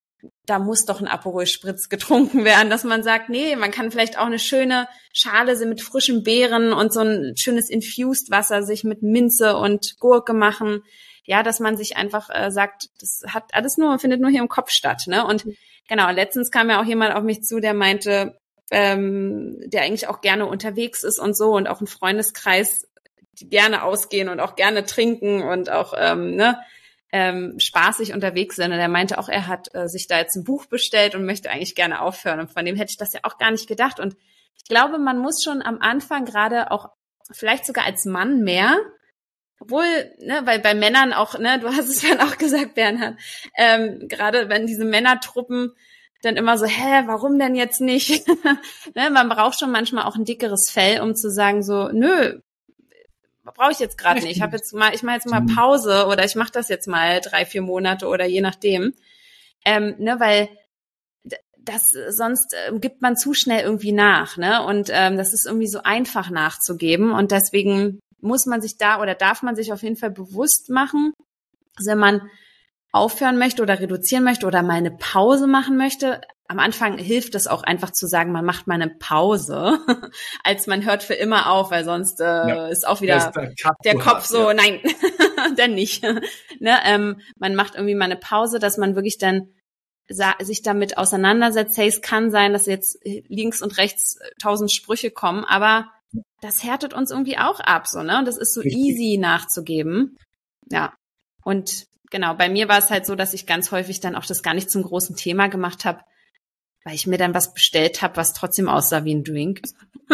da muss doch ein Aperol Spritz getrunken werden, dass man sagt, nee, man kann vielleicht auch eine schöne Schale mit frischen Beeren und so ein schönes Infused Wasser sich mit Minze und Gurke machen. Ja, dass man sich einfach äh, sagt, das hat alles nur, findet nur hier im Kopf statt, ne? Und genau, letztens kam ja auch jemand auf mich zu, der meinte, ähm, der eigentlich auch gerne unterwegs ist und so und auch ein Freundeskreis, die gerne ausgehen und auch gerne trinken und auch, ähm, ne, ähm, spaßig unterwegs sind. Und er meinte auch, er hat äh, sich da jetzt ein Buch bestellt und möchte eigentlich gerne aufhören. Und von dem hätte ich das ja auch gar nicht gedacht. Und ich glaube, man muss schon am Anfang gerade auch, vielleicht sogar als Mann mehr, obwohl, ne, weil bei Männern auch, ne, du hast es dann auch gesagt, Bernhard, ähm, gerade wenn diese Männertruppen dann immer so, hä, warum denn jetzt nicht? Ne, man braucht schon manchmal auch ein dickeres Fell, um zu sagen so, nö, brauche ich jetzt gerade nicht. Ich habe jetzt mal, ich mache jetzt mal Pause oder ich mache das jetzt mal drei, vier Monate oder je nachdem, ähm, ne, weil das sonst äh, gibt man zu schnell irgendwie nach, ne? Und ähm, das ist irgendwie so einfach nachzugeben und deswegen muss man sich da oder darf man sich auf jeden Fall bewusst machen, dass wenn man aufhören möchte oder reduzieren möchte oder mal eine Pause machen möchte. Am Anfang hilft es auch einfach zu sagen, man macht mal eine Pause, als man hört für immer auf, weil sonst äh, ja, ist auch wieder ist der, der Kopf hart, so, ja. Nein, dann nicht. Ne, ähm, man macht irgendwie mal eine Pause, dass man wirklich dann sa- sich damit auseinandersetzt. Hey, es kann sein, dass jetzt links und rechts tausend Sprüche kommen, aber das härtet uns irgendwie auch ab, so, ne? Und das ist so Richtig. easy nachzugeben. Ja. Und genau, bei mir war es halt so, dass ich ganz häufig dann auch das gar nicht zum großen Thema gemacht habe, weil ich mir dann was bestellt habe, was trotzdem aussah wie ein Drink.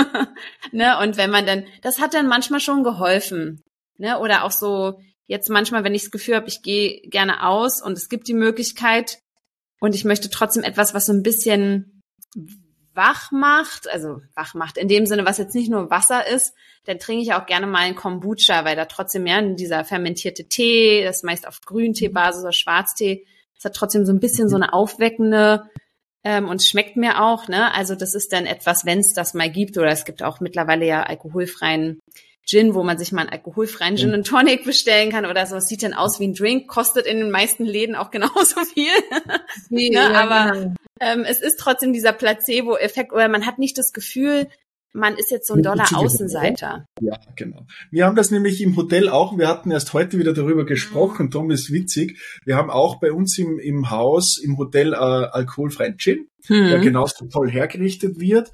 Ne? Und wenn man dann, das hat dann manchmal schon geholfen. Ne? Oder auch so, jetzt manchmal, wenn ich das Gefühl habe, ich gehe gerne aus und es gibt die Möglichkeit und ich möchte trotzdem etwas, was so ein bisschen wach macht, also wach macht in dem Sinne, was jetzt nicht nur Wasser ist, dann trinke ich auch gerne mal einen Kombucha, weil da trotzdem mehr ja, dieser fermentierte Tee, das ist meist auf Grünteebasis oder Schwarztee, das hat trotzdem so ein bisschen so eine aufweckende ähm, und schmeckt mir auch, ne? Also das ist dann etwas, wenn es das mal gibt, oder es gibt auch mittlerweile ja alkoholfreien Gin, wo man sich mal einen alkoholfreien Gin and Tonic bestellen kann oder so. Es sieht dann aus wie ein Drink, kostet in den meisten Läden auch genauso viel. Nee, ne? ja, Aber genau. ähm, es ist trotzdem dieser Placebo-Effekt oder man hat nicht das Gefühl, man ist jetzt so ein doller Außenseiter. Ja, genau. Wir haben das nämlich im Hotel auch, wir hatten erst heute wieder darüber gesprochen, Tom, ist witzig. Wir haben auch bei uns im, im Haus, im Hotel, äh, alkoholfreien Gin, Hm. der genauso toll hergerichtet wird.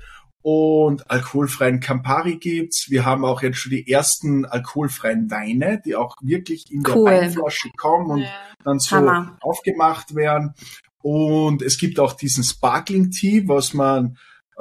Und alkoholfreien Campari gibt's. Wir haben auch jetzt schon die ersten alkoholfreien Weine, die auch wirklich in der Cool. Weinflasche kommen und Ja. dann so Hammer. aufgemacht werden. Und es gibt auch diesen Sparkling Tea, was man,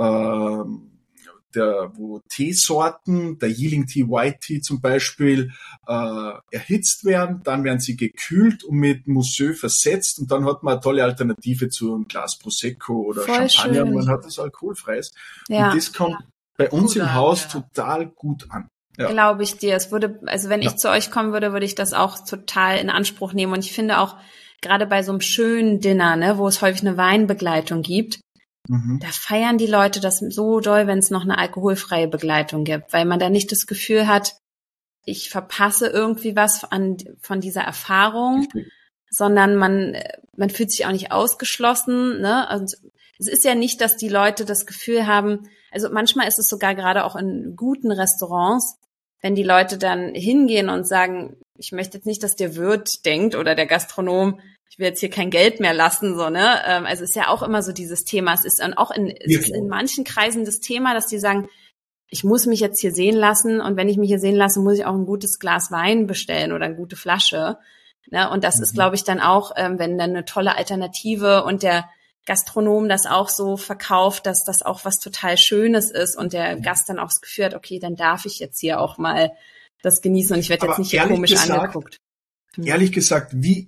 ähm, der, wo Teesorten, der Yingling Tea, White Tea zum Beispiel, äh, erhitzt werden, dann werden sie gekühlt und mit Mousseux versetzt und dann hat man eine tolle Alternative zu einem Glas Prosecco oder Voll Champagner schön. und man hat das alkoholfreies. Ja, Und das kommt bei uns Gut im an, Haus ja. total gut an. Ja. glaube ich dir. Es würde, also wenn Ja. ich zu euch kommen würde, würde ich das auch total in Anspruch nehmen. Und ich finde auch, gerade bei so einem schönen Dinner, ne, wo es häufig eine Weinbegleitung gibt, Mhm. da feiern die Leute das so doll, wenn es noch eine alkoholfreie Begleitung gibt, weil man da nicht das Gefühl hat, ich verpasse irgendwie was an, von dieser Erfahrung, sondern man, man fühlt sich auch nicht ausgeschlossen, ne? Und es ist ja nicht, dass die Leute das Gefühl haben, also manchmal ist es sogar gerade auch in guten Restaurants, wenn die Leute dann hingehen und sagen, ich möchte jetzt nicht, dass der Wirt denkt oder der Gastronom, ich will jetzt hier kein Geld mehr lassen, so, ne? Ähm, Also es ist ja auch immer so dieses Thema. Es ist dann auch in, es Ja, ist klar. in manchen Kreisen das Thema, dass die sagen, ich muss mich jetzt hier sehen lassen und wenn ich mich hier sehen lasse, muss ich auch ein gutes Glas Wein bestellen oder eine gute Flasche. Ne? Und das Mhm. ist, glaube ich, dann auch, ähm, wenn dann eine tolle Alternative und der Gastronom das auch so verkauft, dass das auch was total Schönes ist und der Gast dann auch das Gefühl hat, okay, dann darf ich jetzt hier auch mal das genießen und ich werde jetzt Aber nicht hier ehrlich komisch gesagt- angeguckt. Hm. Ehrlich gesagt, wie,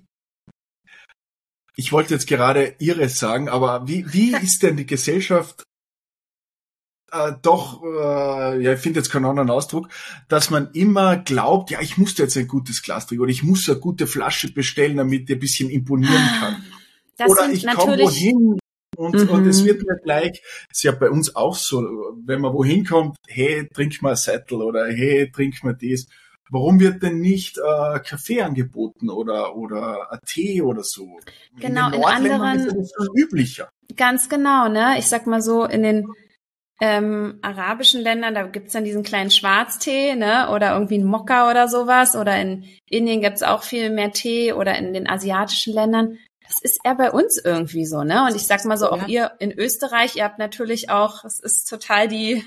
ich wollte jetzt gerade Ihres sagen, aber wie, wie ist denn die Gesellschaft äh, doch, äh, ja, ich finde jetzt keinen anderen Ausdruck, dass man immer glaubt, ja, ich muss jetzt ein gutes Glas trinken oder ich muss eine gute Flasche bestellen, damit der ein bisschen imponieren kann. Das oder sind ich komme natürlich, wohin und, Mhm. und es wird mir gleich, ist ja bei uns auch so, wenn man wohin kommt, hey, trink mal ein Sattel oder hey, trink mal das. Warum wird denn nicht äh, Kaffee angeboten oder oder ein Tee oder so? Genau, in, in den Nordländern anderen- ist das viel üblicher. ganz genau, ne? Ich sag mal so, in den ähm, arabischen Ländern, da gibt's dann diesen kleinen Schwarztee, ne? Oder irgendwie einen Mokka oder sowas. Oder in Indien gibt's auch viel mehr Tee oder in den asiatischen Ländern. Das ist eher bei uns irgendwie so, ne? Und ich sag mal so, auch ihr in Österreich, ihr habt natürlich auch, es ist total die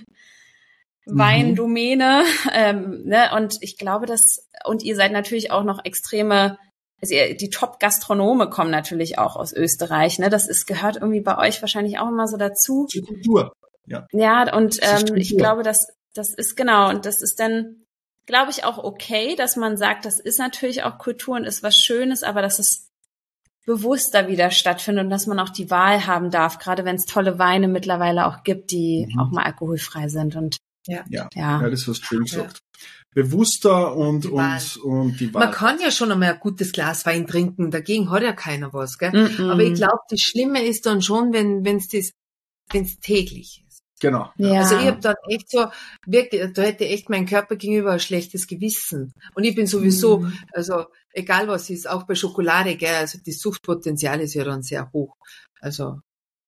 Weindomäne, ähm, ne? Und ich glaube, dass, und ihr seid natürlich auch noch extreme, also ihr, die Top-Gastronome kommen natürlich auch aus Österreich, ne? Das ist, gehört irgendwie bei euch wahrscheinlich auch immer so dazu. Zur Kultur. Ja, und Das ist ähm, ich Kultur. glaube, dass das ist genau, und das ist dann, glaube ich, auch okay, dass man sagt, das ist natürlich auch Kultur und ist was Schönes, aber dass es bewusster wieder stattfindet und dass man auch die Wahl haben darf, gerade wenn es tolle Weine mittlerweile auch gibt, die Mhm. auch mal alkoholfrei sind. Und Ja, Ja. ja, das hast du schön Ja. gesagt. Bewusster und, Die Wahl. und, und die Wahl. Man kann ja schon einmal ein gutes Glas Wein trinken, dagegen hat ja keiner was, gell? Mm-mm. Aber ich glaube, das Schlimme ist dann schon, wenn wenn's das, wenn's täglich ist. Genau. ja. Also ich habe dann echt so, wirklich, da hätte echt mein Körper gegenüber ein schlechtes Gewissen. Und ich bin sowieso, Mhm. also egal was ist, auch bei Schokolade, gell, also das Suchtpotenzial ist ja dann sehr hoch. Also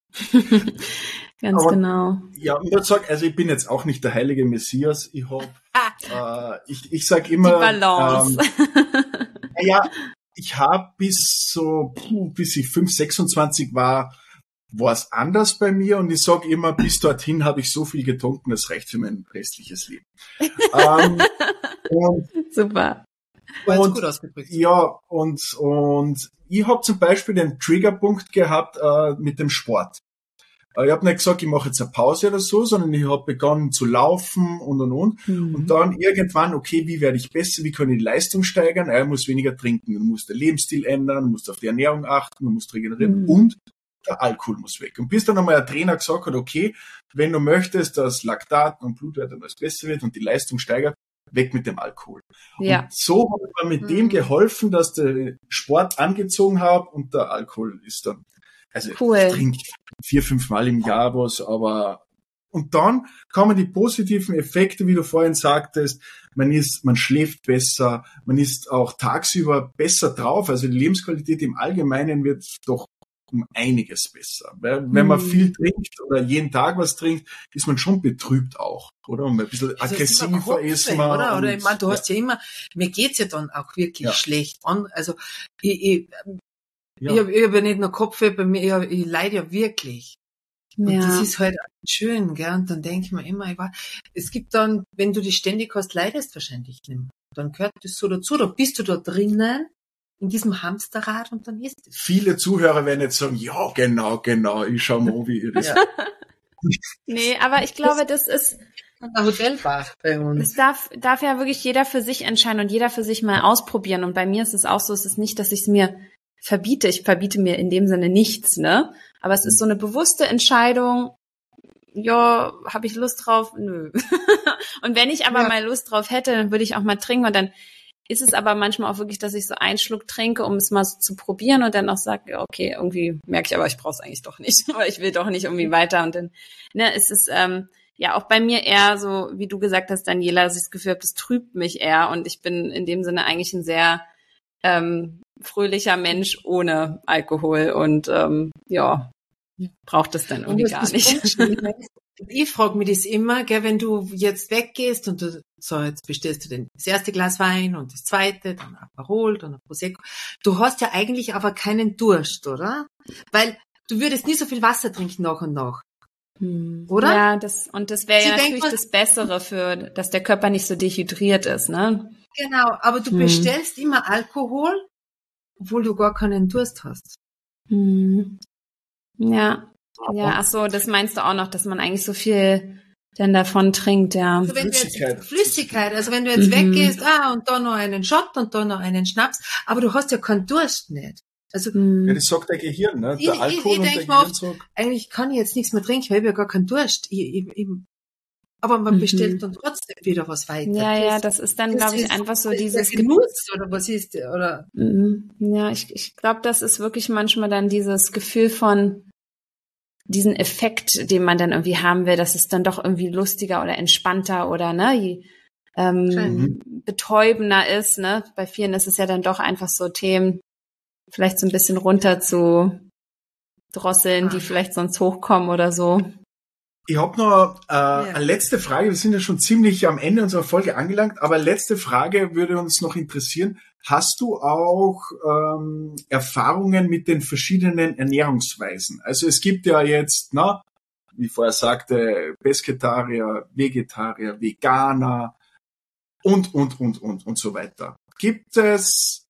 Ganz Aber- genau. Ja, und ich sag, also ich bin jetzt auch nicht der heilige Messias. Ich hab, ah, äh, ich, ich sag Die immer, Balance. Ähm, naja, ich habe bis so, puh, bis ich fünf, sechsundzwanzig war, war es anders bei mir und ich sag immer, bis dorthin habe ich so viel getrunken, das reicht für mein restliches Leben. ähm, und, Super. war jetzt und gut ausgedrückt. ja, und, und ich habe zum Beispiel den Triggerpunkt gehabt äh, mit dem Sport. Äh, ich habe nicht gesagt, ich mache jetzt eine Pause oder so, sondern ich habe begonnen zu laufen und und und. Mhm. Und dann irgendwann, okay, wie werde ich besser, wie kann ich die Leistung steigern? Ah, ich muss weniger trinken, du musst den Lebensstil ändern, du musst auf die Ernährung achten, du musst regenerieren Mhm. und der Alkohol muss weg. Und bis dann einmal ein Trainer gesagt hat, okay, wenn du möchtest, dass Laktat und Blutwert alles besser wird und die Leistung steigert, weg mit dem Alkohol. Ja. Und so hat man mit Mhm. dem geholfen, dass der Sport angezogen habe und der Alkohol ist dann, also Cool. ich trinke vier, fünf Mal im Jahr was, aber Und dann kommen die positiven Effekte, wie du vorhin sagtest, man ist, man schläft besser, man ist auch tagsüber besser drauf, also die Lebensqualität im Allgemeinen wird doch um einiges besser. Weil, wenn man viel trinkt oder jeden Tag was trinkt, ist man schon betrübt auch, oder? Und ein bisschen Also aggressiver ist man. Oder, oder und, ich meine, du ja. hast ja immer, mir geht's ja dann auch wirklich Ja. schlecht an. Also ich, ich, Ja. ich habe ich hab ja nicht nur Kopfweh, bei mir, ich, hab, ich leide ja wirklich. Und Ja. das ist halt schön, gell? Und dann denke ich mir immer, ich war, es gibt dann, wenn du die ständig hast, leidest wahrscheinlich nicht mehr. Dann gehört das so dazu, da bist du da drinnen, in diesem Hamsterrad und dann ist es. Viele Zuhörer werden jetzt sagen, ja, genau, genau, ich schau mal, wie ihr das. Ja. Nee, aber ich glaube, das ist, Eine Hotelbar bei uns. das darf, darf ja wirklich jeder für sich entscheiden und jeder für sich mal ausprobieren. Und bei mir ist es auch so, es ist nicht, dass ich es mir verbiete. Ich verbiete mir in dem Sinne nichts, ne? Aber es ist so eine bewusste Entscheidung, ja, habe ich Lust drauf? Nö. Und wenn ich aber Ja. mal Lust drauf hätte, dann würde ich auch mal trinken und dann ist es aber manchmal auch wirklich, dass ich so einen Schluck trinke, um es mal so zu probieren und dann auch sage, ja, okay, irgendwie merke ich aber, ich brauche es eigentlich doch nicht, aber ich will doch nicht irgendwie weiter und dann, ne, ist es ähm, ja auch bei mir eher so, wie du gesagt hast, Daniela, dass ich das Gefühl habe, das trübt mich eher und ich bin in dem Sinne eigentlich ein sehr ähm, fröhlicher Mensch ohne Alkohol und ähm, ja, braucht es dann irgendwie Und gar das nicht. Punkt, ich frage mich das immer, gell, wenn du jetzt weggehst und du, so, jetzt bestellst du den, das erste Glas Wein und das zweite, dann ein Aperol, dann ein Prosecco. Du hast ja eigentlich aber keinen Durst, oder? Weil du würdest nie so viel Wasser trinken nach und nach. Hm. Oder? Ja, das, und das wäre Sie ja denkt natürlich man- das Bessere für, dass der Körper nicht so dehydriert ist, ne? Genau, aber du Hm. bestellst immer Alkohol, obwohl du gar keinen Durst hast. Hm. Ja, ja, ach so, das meinst du auch noch, dass man eigentlich so viel dann davon trinkt, ja. Also wenn du Flüssigkeit. jetzt, Flüssigkeit, also wenn du jetzt Mhm. weggehst, ah, und da noch einen Shot und da noch einen Schnaps, aber du hast ja keinen Durst nicht. Also Ja, Hm. das sagt der Gehirn, ne? Ich- Der ich- Alkohol ich und denk der mir Gehirn oft, sagt, eigentlich kann ich jetzt nichts mehr trinken, weil ich habe ja gar keinen Durst. Ich, ich, ich, aber man Mhm. bestellt dann trotzdem wieder was weiter. Ja, ja, das ist dann, glaube ich, ist- einfach so das ist dieses der Genuss, oder was ist der, oder? Mhm. Ja, ich, ich glaube, das ist wirklich manchmal dann dieses Gefühl von diesen Effekt, den man dann irgendwie haben will, dass es dann doch irgendwie lustiger oder entspannter oder ne, je, ähm, Mhm. betäubender ist. Ne? Bei vielen ist es ja dann doch einfach so Themen, vielleicht so ein bisschen runter zu drosseln, die Ah. vielleicht sonst hochkommen oder so. ich habe noch äh, eine letzte Frage. Wir sind ja schon ziemlich am Ende unserer Folge angelangt, aber letzte Frage würde uns noch interessieren. Hast du auch ähm, Erfahrungen mit den verschiedenen Ernährungsweisen? Also es gibt ja jetzt, na, wie ich vorher sagte, Pesketarier, Vegetarier, Veganer und, und, und, und, und so weiter. Gibt es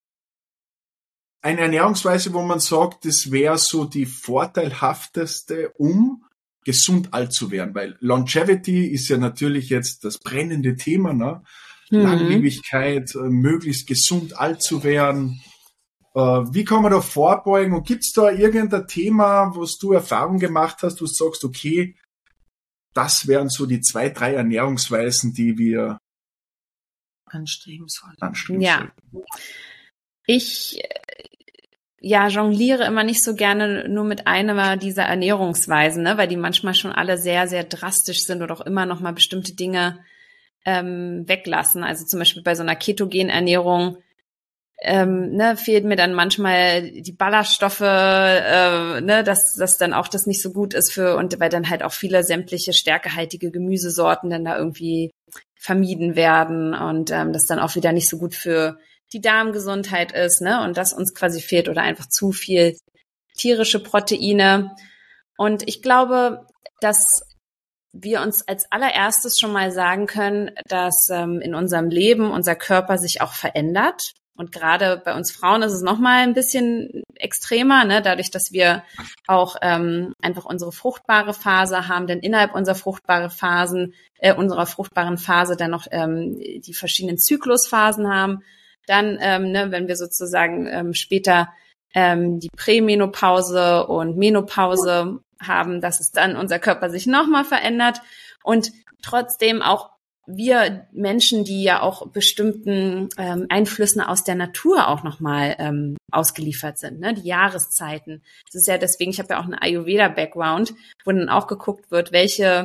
eine Ernährungsweise, wo man sagt, das wäre so die vorteilhafteste, um gesund alt zu werden? Weil Longevity ist ja natürlich jetzt das brennende Thema, ne? Mhm. Langlebigkeit, äh, möglichst gesund alt zu werden. Äh, wie kann man da vorbeugen? Und gibt's da irgendein Thema, wo du Erfahrung gemacht hast, wo du sagst, okay, das wären so die zwei, drei Ernährungsweisen, die wir Anstreben soll. anstreben Ja. sollten? Ich äh, ja, jongliere immer nicht so gerne nur mit einer dieser Ernährungsweisen, ne, weil die manchmal schon alle sehr, sehr drastisch sind oder auch immer noch mal bestimmte Dinge ähm, weglassen. Also zum Beispiel bei so einer Ketogenernährung ähm, ne, fehlt mir dann manchmal die Ballaststoffe, äh, ne, dass das dann auch das nicht so gut ist für, und weil dann halt auch viele sämtliche stärkehaltige Gemüsesorten dann da irgendwie vermieden werden und ähm, das dann auch wieder nicht so gut für die Darmgesundheit ist, ne, und das uns quasi fehlt oder einfach zu viel tierische Proteine. Und ich glaube, dass wir uns als allererstes schon mal sagen können, dass ähm, in unserem Leben unser Körper sich auch verändert. Und gerade bei uns Frauen ist es noch mal ein bisschen extremer, ne, dadurch, dass wir auch ähm, einfach unsere fruchtbare Phase haben, denn innerhalb unserer fruchtbare Phasen, äh, unserer fruchtbaren Phase dann noch ähm, die verschiedenen Zyklusphasen haben. Dann, ähm, ne, wenn wir sozusagen ähm, später ähm, die Prämenopause und Menopause haben, dass es dann unser Körper sich nochmal verändert und trotzdem auch wir Menschen, die ja auch bestimmten ähm, Einflüssen aus der Natur auch nochmal ähm, ausgeliefert sind, ne? Die Jahreszeiten. Das ist ja deswegen, ich habe ja auch einen Ayurveda-Background, wo dann auch geguckt wird, welche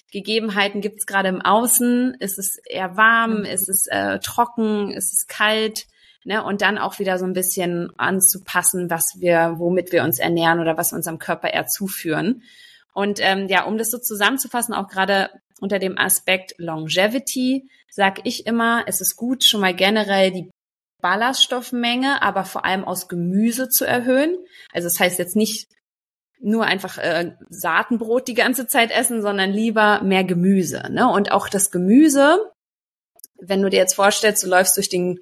Gegebenheiten gibt es gerade im Außen? Ist es eher warm? Ist es äh, trocken? Ist es kalt? Ne? Und dann auch wieder so ein bisschen anzupassen, was wir, womit wir uns ernähren oder was unserem Körper eher zuführen. Und ähm, ja, um das so zusammenzufassen, auch gerade unter dem Aspekt Longevity, sage ich immer, es ist gut, schon mal generell die Ballaststoffmenge, aber vor allem aus Gemüse zu erhöhen. Also das heißt jetzt nicht nur einfach äh, Saatenbrot die ganze Zeit essen, sondern lieber mehr Gemüse. Ne? Und auch das Gemüse, wenn du dir jetzt vorstellst, du läufst durch den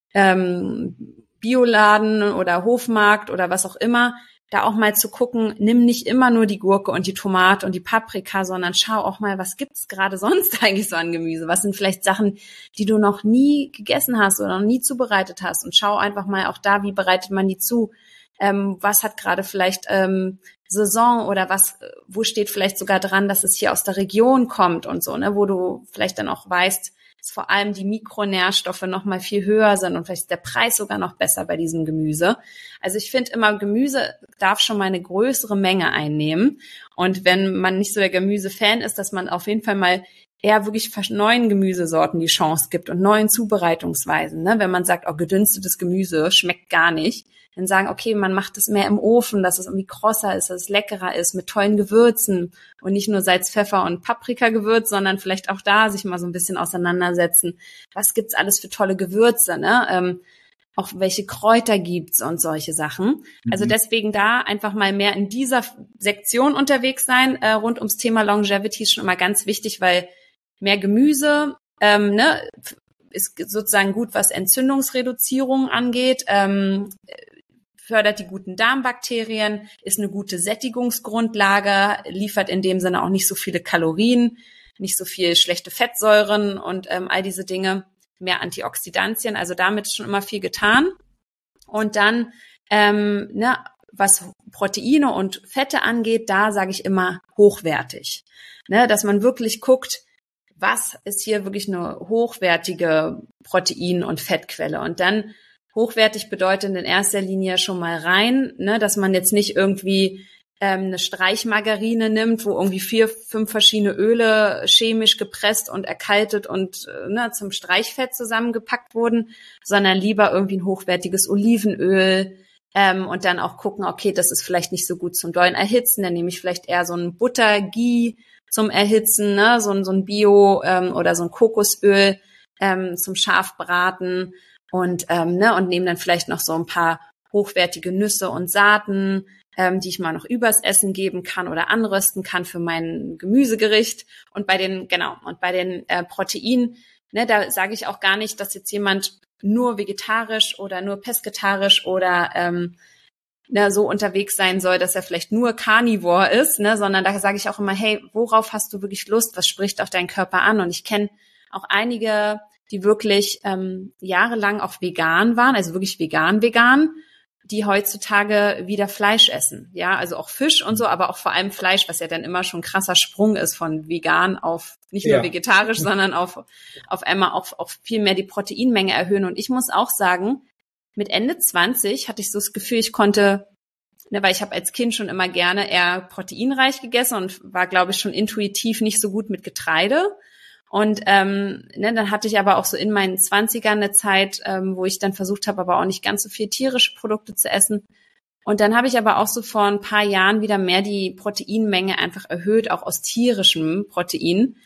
ähm, Bioladen oder Hofmarkt oder was auch immer, da auch mal zu gucken, nimm nicht immer nur die Gurke und die Tomate und die Paprika, sondern schau auch mal, was gibt's gerade sonst eigentlich so an Gemüse? Was sind vielleicht Sachen, die du noch nie gegessen hast oder noch nie zubereitet hast? Und schau einfach mal auch da, wie bereitet man die zu? Ähm, was hat gerade vielleicht ähm, Saison oder was, wo steht vielleicht sogar dran, dass es hier aus der Region kommt und so, ne, wo du vielleicht dann auch weißt, dass vor allem die Mikronährstoffe noch mal viel höher sind und vielleicht ist der Preis sogar noch besser bei diesem Gemüse. Also ich finde immer, Gemüse darf schon mal eine größere Menge einnehmen. Und wenn man nicht so der Gemüsefan ist, dass man auf jeden Fall mal eher wirklich neuen Gemüsesorten die Chance gibt und neuen Zubereitungsweisen. Ne? Wenn man sagt, oh, gedünstetes Gemüse schmeckt gar nicht, dann sagen, okay, man macht es mehr im Ofen, dass es irgendwie krosser ist, dass es leckerer ist, mit tollen Gewürzen und nicht nur Salz, Pfeffer und Paprikagewürz, sondern vielleicht auch da sich mal so ein bisschen auseinandersetzen. Was gibt's alles für tolle Gewürze, ne? Ähm, auch welche Kräuter gibt's und solche Sachen. Mhm. Also deswegen da einfach mal mehr in dieser Sektion unterwegs sein, äh, rund ums Thema Longevity ist schon immer ganz wichtig, weil mehr Gemüse, ähm, ne, ist sozusagen gut, was Entzündungsreduzierung angeht, ähm, fördert die guten Darmbakterien, ist eine gute Sättigungsgrundlage, liefert in dem Sinne auch nicht so viele Kalorien, nicht so viel schlechte Fettsäuren und ähm, all diese Dinge, mehr Antioxidantien, also damit ist schon immer viel getan. Und dann, ähm, ne, was Proteine und Fette angeht, da sage ich immer hochwertig, ne, dass man wirklich guckt, was ist hier wirklich eine hochwertige Protein- und Fettquelle und dann hochwertig bedeutet in erster Linie schon mal rein, ne, dass man jetzt nicht irgendwie ähm, eine Streichmargarine nimmt, wo irgendwie vier, fünf verschiedene Öle chemisch gepresst und erkaltet und äh, ne, zum Streichfett zusammengepackt wurden, sondern lieber irgendwie ein hochwertiges Olivenöl ähm, und dann auch gucken, okay, das ist vielleicht nicht so gut zum dollen Erhitzen, dann nehme ich vielleicht eher so ein Butter-Ghee zum Erhitzen, ne, so ein, so ein Bio ähm, oder so ein Kokosöl ähm, zum Scharfbraten. Und ähm, ne und nehme dann vielleicht noch so ein paar hochwertige Nüsse und Saaten, ähm, die ich mal noch übers Essen geben kann oder anrösten kann für mein Gemüsegericht. Und bei den genau und bei den äh, Proteinen, ne, da sage ich auch gar nicht, dass jetzt jemand nur vegetarisch oder nur pesketarisch oder ähm, ne, so unterwegs sein soll, dass er vielleicht nur Carnivore ist, ne, sondern da sage ich auch immer, hey, worauf hast du wirklich Lust? Was spricht auf deinen Körper an? Und ich kenne auch einige, die wirklich ähm, jahrelang auch vegan waren, also wirklich vegan, vegan, die heutzutage wieder Fleisch essen. Ja, also auch Fisch und so, aber auch vor allem Fleisch, was ja dann immer schon ein krasser Sprung ist von vegan auf nicht nur ja. vegetarisch, sondern auf, auf einmal auch, auch viel mehr die Proteinmenge erhöhen. Und ich muss auch sagen, mit Ende zwanzig hatte ich so das Gefühl, ich konnte, ne, weil ich habe als Kind schon immer gerne eher proteinreich gegessen und war, glaube ich, schon intuitiv nicht so gut mit Getreide. Und ähm, ne, dann hatte ich aber auch so in meinen Zwanzigern eine Zeit, ähm, wo ich dann versucht habe, aber auch nicht ganz so viel tierische Produkte zu essen. Und dann habe ich aber auch so vor ein paar Jahren wieder mehr die Proteinmenge einfach erhöht, auch aus tierischem Protein.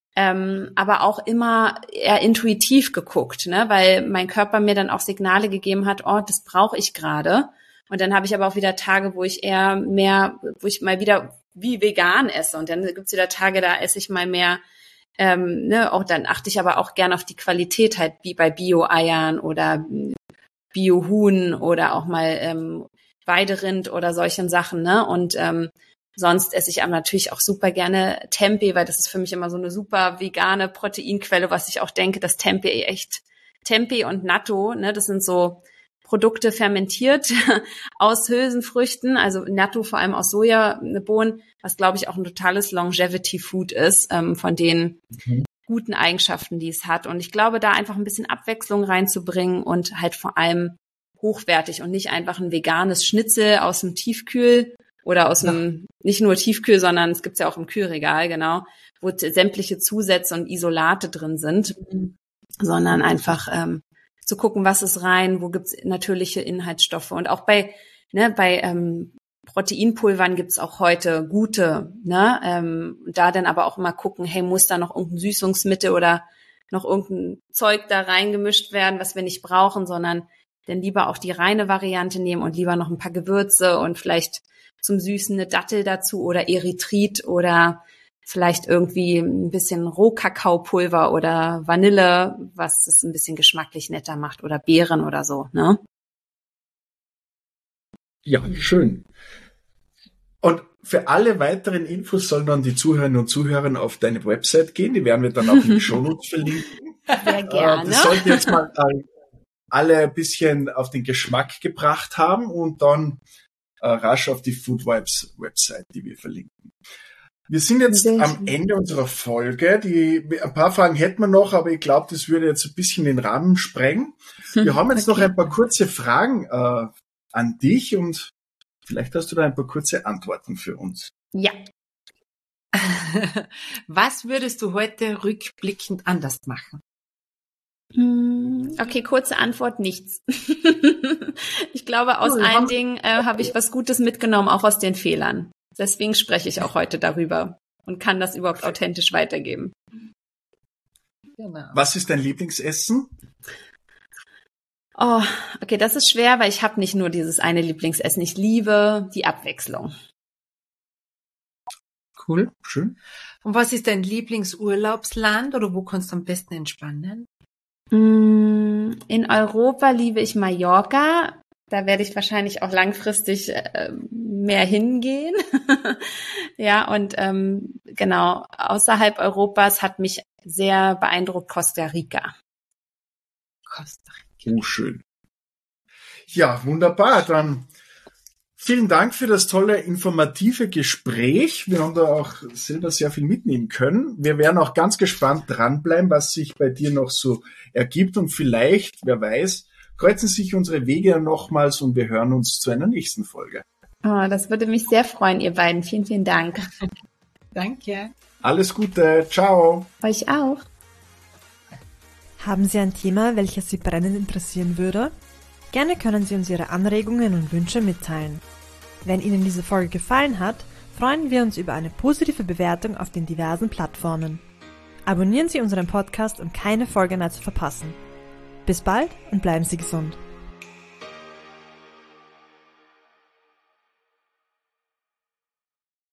Ähm, aber auch immer eher intuitiv geguckt, ne, weil mein Körper mir dann auch Signale gegeben hat, oh, das brauche ich gerade. Und dann habe ich aber auch wieder Tage, wo ich eher mehr, wo ich mal wieder wie vegan esse. Und dann gibt's wieder Tage, da esse ich mal mehr. Ähm, ne, auch dann achte ich aber auch gerne auf die Qualität halt, wie bei Bio-Eiern oder Bio-Huhn oder auch mal ähm, Weiderind oder solchen Sachen, ne? Und ähm, sonst esse ich aber natürlich auch super gerne Tempeh, weil das ist für mich immer so eine super vegane Proteinquelle, was ich auch denke, dass Tempeh echt, Tempeh und Natto, ne, das sind so Produkte fermentiert aus Hülsenfrüchten, also Natto vor allem aus Sojabohnen, was glaube ich auch ein totales Longevity-Food ist, ähm, von den mhm. guten Eigenschaften, die es hat. Und ich glaube, da einfach ein bisschen Abwechslung reinzubringen und halt vor allem hochwertig und nicht einfach ein veganes Schnitzel aus dem Tiefkühl oder aus dem, ja. nicht nur Tiefkühl, sondern es gibt's ja auch im Kühlregal, genau, wo sämtliche Zusätze und Isolate drin sind, mhm. sondern einfach ähm, zu gucken, was ist rein, wo gibt's natürliche Inhaltsstoffe. Und auch bei, ne, bei ähm, Proteinpulvern gibt's auch heute gute, ne, ähm, da dann aber auch immer gucken, hey, muss da noch irgendein Süßungsmittel oder noch irgendein Zeug da reingemischt werden, was wir nicht brauchen, sondern dann lieber auch die reine Variante nehmen und lieber noch ein paar Gewürze und vielleicht zum Süßen eine Dattel dazu oder Erythrit oder vielleicht irgendwie ein bisschen Rohkakaopulver oder Vanille, was es ein bisschen geschmacklich netter macht oder Beeren oder so, ne? Ja, schön. Und für alle weiteren Infos sollen dann die Zuhörerinnen und Zuhörer auf deine Website gehen. Die werden wir dann auch in die Shownotes verlinken. Sehr gerne. Das sollten jetzt mal alle ein bisschen auf den Geschmack gebracht haben und dann äh, rasch auf die Food Vibes Website, die wir verlinken. Wir sind jetzt Sehr am schön. Ende unserer Folge. Die, ein paar Fragen hätten wir noch, aber ich glaube, das würde jetzt ein bisschen den Rahmen sprengen. Wir haben jetzt okay. noch ein paar kurze Fragen äh, an dich und vielleicht hast du da ein paar kurze Antworten für uns. Ja. Was würdest du heute rückblickend anders machen? Okay, kurze Antwort, nichts. Ich glaube, aus cool. allen Dingen äh, habe ich was Gutes mitgenommen, auch aus den Fehlern. Deswegen spreche ich auch heute darüber und kann das überhaupt authentisch weitergeben. Genau. Was ist dein Lieblingsessen? Oh, okay, das ist schwer, weil ich habe nicht nur dieses eine Lieblingsessen. Ich liebe die Abwechslung. Cool, schön. Und was ist dein Lieblingsurlaubsland oder wo kannst du am besten entspannen? In Europa liebe ich Mallorca. Da werde ich wahrscheinlich auch langfristig äh, mehr hingehen. Ja, und ähm, genau, außerhalb Europas hat mich sehr beeindruckt Costa Rica. Costa Rica. Oh, schön. Ja, wunderbar. Dann vielen Dank für das tolle, informative Gespräch. Wir haben da auch selber sehr viel mitnehmen können. Wir werden auch ganz gespannt dranbleiben, was sich bei dir noch so ergibt. Und vielleicht, wer weiß, kreuzen sich unsere Wege nochmals und wir hören uns zu einer nächsten Folge. Oh, das würde mich sehr freuen, ihr beiden. Vielen, vielen Dank. Danke. Alles Gute. Ciao. Euch auch. Haben Sie ein Thema, welches Sie brennend interessieren würde? Gerne können Sie uns Ihre Anregungen und Wünsche mitteilen. Wenn Ihnen diese Folge gefallen hat, freuen wir uns über eine positive Bewertung auf den diversen Plattformen. Abonnieren Sie unseren Podcast, um keine Folge mehr zu verpassen. Bis bald und bleiben Sie gesund.